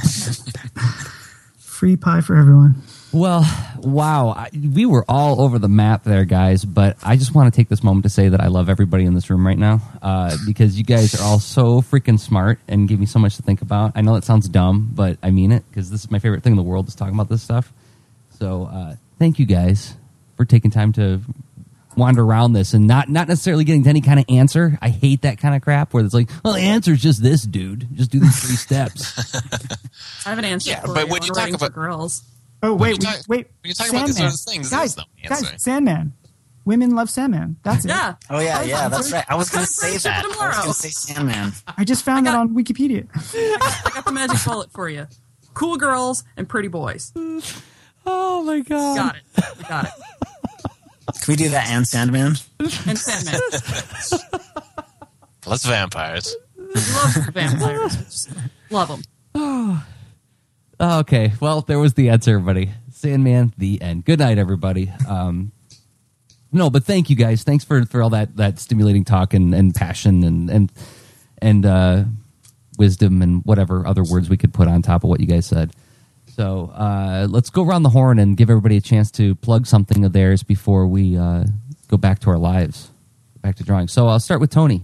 Free pie for everyone. Well, wow. We were all over the map there, guys, but I just want to take this moment to say that I love everybody in this room right now because you guys are all so freaking smart and give me so much to think about. I know it sounds dumb, but I mean it because this is my favorite thing in the world is talking about this stuff. So thank you guys for taking time to wander around this and not necessarily getting to any kind of answer. I hate that kind of crap where it's like, well, the answer is just this, dude. Just do these 3 steps. I have an answer for but you. when you talk about girls. Oh, wait. When you talk about these sort of things, guys, there's no answer. Sandman. Women love Sandman. That's it. Yeah. Oh, yeah, that's right. I was going to say that. I was going to say Sandman. I just found that on Wikipedia. I got the magic bullet for you. Cool girls and pretty boys. Oh, my God. Got it. Can we do that and Sandman? And Sandman. Plus vampires. Love vampires. Love them. Okay, well, there was the answer, everybody. Sandman, the end. Good night, everybody. No, but thank you guys. Thanks for all that stimulating talk and passion and wisdom and whatever other words we could put on top of what you guys said. So let's go around the horn and give everybody a chance to plug something of theirs before we go back to our lives, back to drawing. So I'll start with Tony.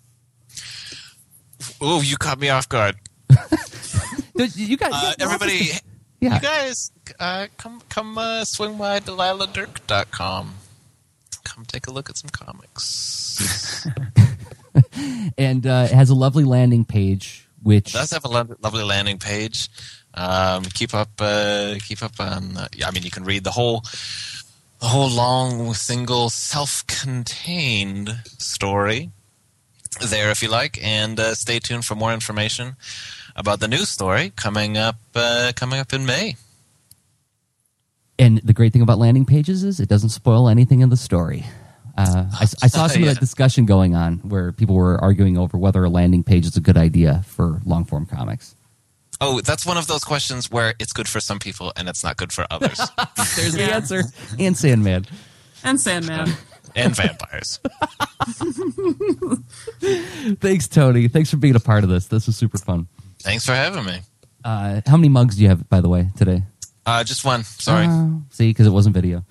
Oh, you caught me off guard. You got everybody. Yeah. You guys, come swing by DelilahDirk.com. Come take a look at some comics. And it has a lovely landing page, which It does have a lovely landing page. Keep up on. I mean, you can read the whole long single self-contained story there if you like, and stay tuned for more information about the new story coming up in May. And the great thing about landing pages is it doesn't spoil anything in the story. I saw some of that discussion going on where people were arguing over whether a landing page is a good idea for long-form comics. Oh, that's one of those questions where it's good for some people and it's not good for others. There's the answer. And Sandman. And Sandman. And vampires. Thanks, Tony. Thanks for being a part of this. This was super fun. Thanks for having me. How many mugs do you have, by the way, today? Just one. Sorry. See, because it wasn't video.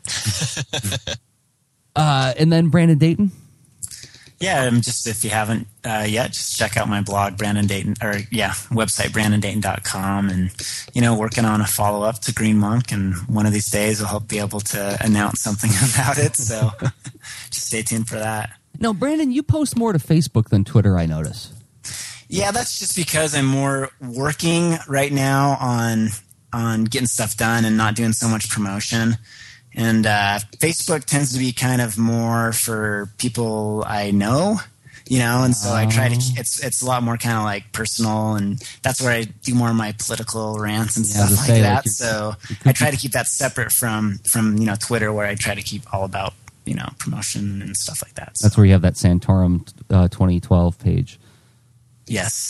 And then Brandon Dayton. Yeah, just if you haven't yet, just check out my blog, website, BrandonDayton.com, and working on a follow up to Green Monk, and one of these days I'll hope be able to announce something about it. So just stay tuned for that. No, Brandon, you post more to Facebook than Twitter, I notice. Yeah, that's just because I'm more working right now on getting stuff done and not doing so much promotion. And Facebook tends to be kind of more for people I know, and so I try to. It's a lot more kind of like personal, and that's where I do more of my political rants and stuff like that. So I try to keep that separate from Twitter, where I try to keep all about promotion and stuff like that. So. That's where you have that Santorum 2012 page. Yes.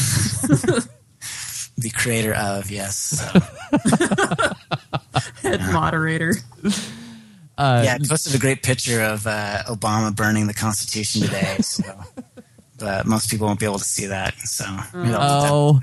The creator of, yes. Head moderator. I posted a great picture of Obama burning the Constitution today, but most people won't be able to see that. So, bummer.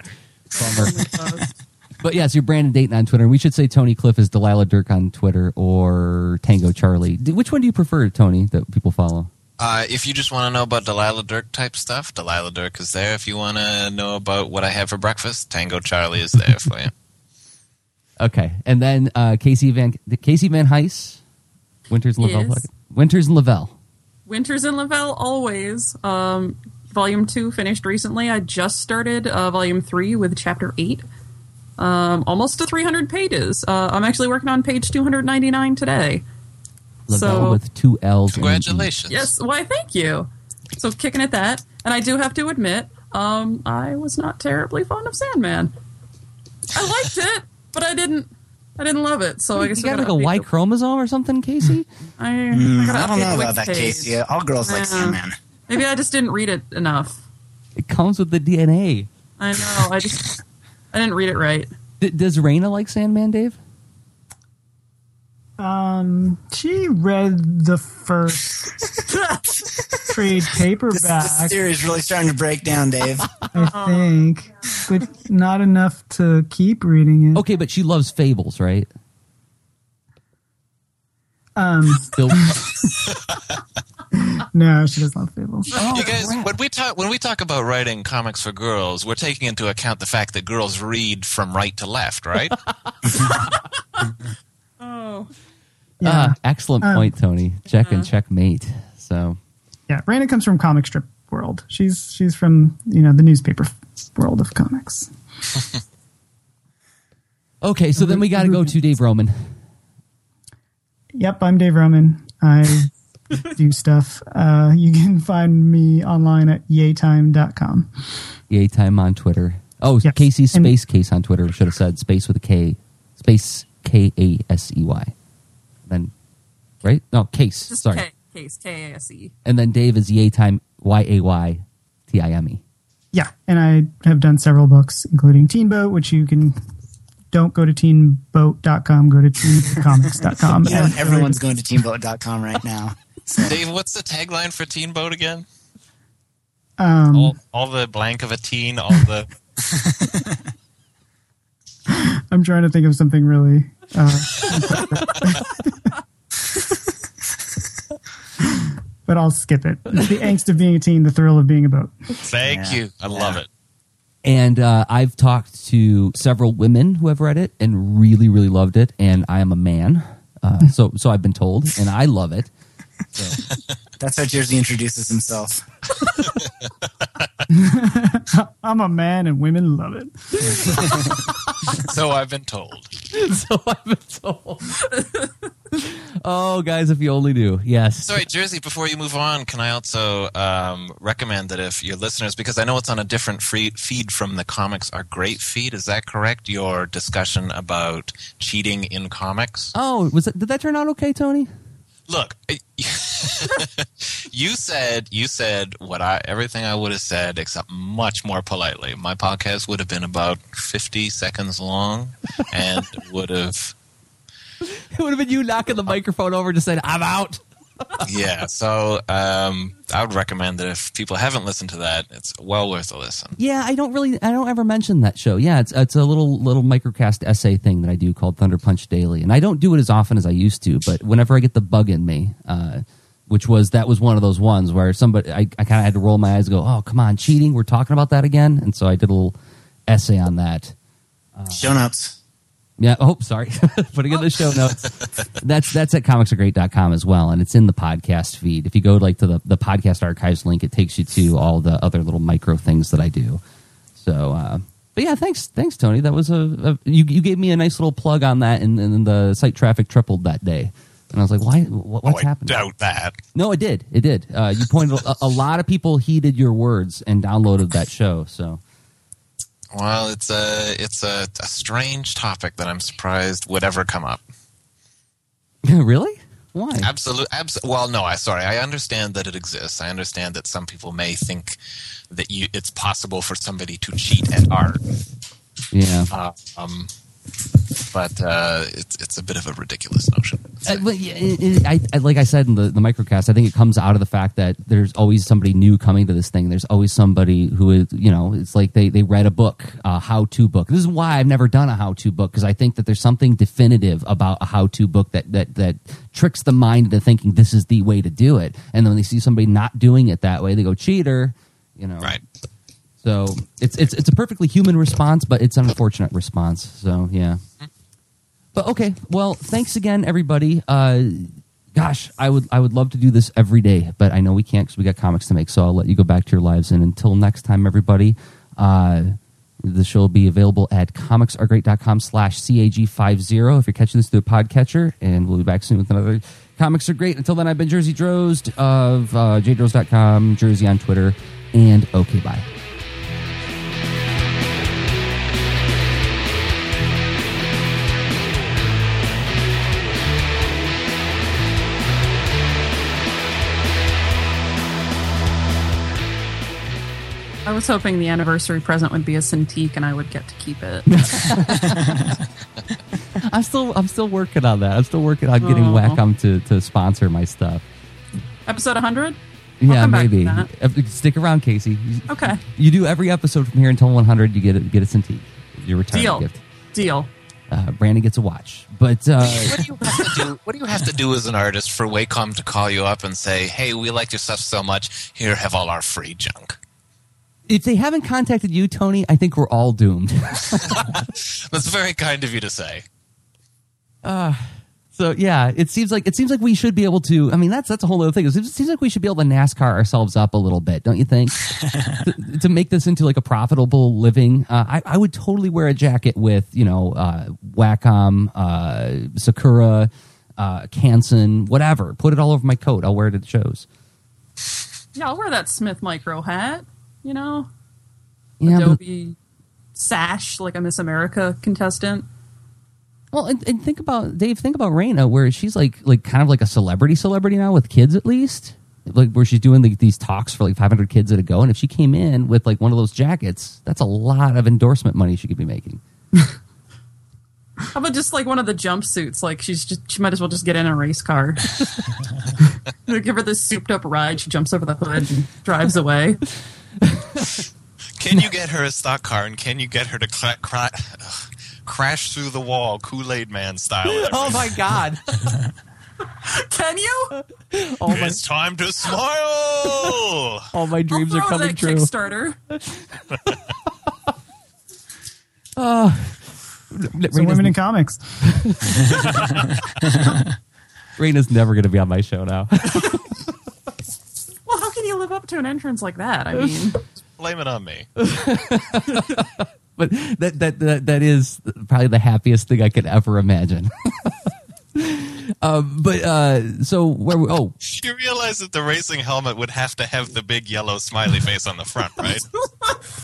But yes, you're Brandon Dayton on Twitter. And we should say Tony Cliff is Delilah Dirk on Twitter or Tango Charlie. Which one do you prefer, Tony, that people follow? If you just want to know about Delilah Dirk type stuff, Delilah Dirk is there. If you want to know about what I have for breakfast, Tango Charlie is there for you. Okay, and then Casey Van Heis, Winters and Lavelle. Yes. Winters and Lavelle. Winters and Lavelle always. Volume 2 finished recently. I just started Volume 3 with Chapter 8. Almost to 300 pages. I'm actually working on page 299 today. Lavelle with 2 L's. Congratulations. Yes, why, thank you. So kicking at that. And I do have to admit, I was not terribly fond of Sandman. I liked it, but I didn't love it. So I guess you got like a Y chromosome or something, Casey? I don't know about that, Casey. All girls like Sandman. Maybe I just didn't read it enough. It comes with the DNA. I know. I didn't read it right. Does Raina like Sandman, Dave? She read the first trade paperback. This series is really starting to break down, Dave. I think, but not enough to keep reading it. Okay, but she loves Fables, right? Still. No, she doesn't love Fables. You guys, when we talk about writing comics for girls, we're taking into account the fact that girls read from right to left, right? Oh. Yeah. Excellent point, Tony. Check and checkmate. So, yeah, Raina comes from comic strip world. She's from the newspaper world of comics. Okay, so then we got to go to Dave Roman. Yep, I'm Dave Roman. I do stuff. You can find me online at yaytime.com. Yaytime on Twitter. Oh, Yes. Casey's Space Case on Twitter. Should have said space with a K. Space Kasey. Then, right? No, Case. Just Sorry. Case, K-A-S-E. And then Dave is Yaytime, Yaytime. Yeah, and I have done several books, including Teen Boat, which you can don't go to teenboat.com, go to teencomics.com. You know, everyone's going to teenboat.com right now. Dave, what's the tagline for Teen Boat again? Um, All the blank of a teen, all the... I'm trying to think of something really. But I'll skip it. It's the angst of being a teen, the thrill of being a boat. Thank you. I love it. And I've talked to several women who have read it and really, really loved it. And I am a man, so I've been told, and I love it. So. That's how Jersey introduces himself. I'm a man, and women love it. So I've been told. So I've been told. Oh, guys, if you only knew. Yes. Sorry, Jersey, before you move on, can I also recommend that if your listeners, because I know it's on a different feed from the Comics Are Great feed, is that correct? Your discussion about cheating in comics? Oh, did that turn out okay, Tony? Look, you said everything I would have said, except much more politely. My podcast would have been about 50 seconds long, and would have. It would have been you knocking the microphone over and just saying, "I'm out." Yeah, so I would recommend that if people haven't listened to that, it's well worth a listen. Yeah, I don't ever mention that show. Yeah, it's a little microcast essay thing that I do called Thunder Punch Daily, and I don't do it as often as I used to. But whenever I get the bug in me, that was one of those ones where I kind of had to roll my eyes and go, "Oh, come on, cheating! We're talking about that again." And so I did a little essay on that. Show notes. Yeah. Oh, sorry. Putting in the show notes. That's at comicsaregreat.com as well, and it's in the podcast feed. If you go to the podcast archives link, it takes you to all the other little micro things that I do. So, but yeah, thanks, Tony. That was you gave me a nice little plug on that, and the site traffic tripled that day. And I was like, why? What's happening? I doubt that. No, it did. It did. You pointed a lot of people heeded your words and downloaded that show. So. Well, it's a strange topic that I'm surprised would ever come up. Really? Why? Well, no, I understand that it exists. I understand that some people may think that it's possible for somebody to cheat at art. Yeah. But it's a bit of a ridiculous notion. Like I said in the microcast, I think it comes out of the fact that there's always somebody new coming to this thing. There's always somebody who is, it's like they read a book, a how-to book. This is why I've never done a how-to book, because I think that there's something definitive about a how-to book that tricks the mind into thinking this is the way to do it. And then when they see somebody not doing it that way, they go, cheater, Right. So it's a perfectly human response, but it's an unfortunate response. So yeah. But okay, well, thanks again, everybody. Gosh, I would love to do this every day, but I know we can't because we got comics to make. So I'll let you go back to your lives. And until next time, everybody, the show will be available at comicsaregreat.com/CAG50 if you're catching this through a podcatcher. And we'll be back soon with another Comics Are Great. Until then, I've been Jersey Drozd of jdrozd.com, Jersey on Twitter, and okay, bye. I was hoping the anniversary present would be a Cintiq and I would get to keep it. I'm still working on that. I'm still working on getting Wacom to sponsor my stuff. Episode 100? Yeah, maybe. Stick around, Casey. Okay. You do every episode from here until 100. You get a Cintiq. Your retirement gift. Deal. Brandon gets a watch. But what do you have to do as an artist for Wacom to call you up and say, "Hey, we like your stuff so much. Here, have all our free junk"? If they haven't contacted you, Tony, I think we're all doomed. That's very kind of you to say. So yeah, it seems like we should be able to. I mean, that's a whole other thing. It seems like we should be able to NASCAR ourselves up a little bit, don't you think? to make this into like a profitable living. I would totally wear a jacket with Wacom, Sakura, Canson, whatever. Put it all over my coat. I'll wear it at the shows. Yeah, I'll wear that Smith Micro hat. Yeah, Adobe sash like a Miss America contestant. Well, and think about Raina, where she's like kind of like a celebrity now with kids, at least, like where she's doing these talks for like 500 kids at a go. And if she came in with like one of those jackets, that's a lot of endorsement money she could be making. How about just like one of the jumpsuits? Like she might as well just get in a race car. Give her this souped up ride. She jumps over the hood and drives away. Can you get her a stock car, and can you get her to crash through the wall, Kool-Aid Man style? Oh my God! Can you? It's time to smile. All my dreams I'll are throw coming that true. Kickstarter. So women in comics. Raina's never going to be on my show now. Well, how can you live up to an entrance like that? I mean, Blame it on me. But that is probably the happiest thing I could ever imagine. So where? You realize that the racing helmet would have to have the big yellow smiley face on the front, right?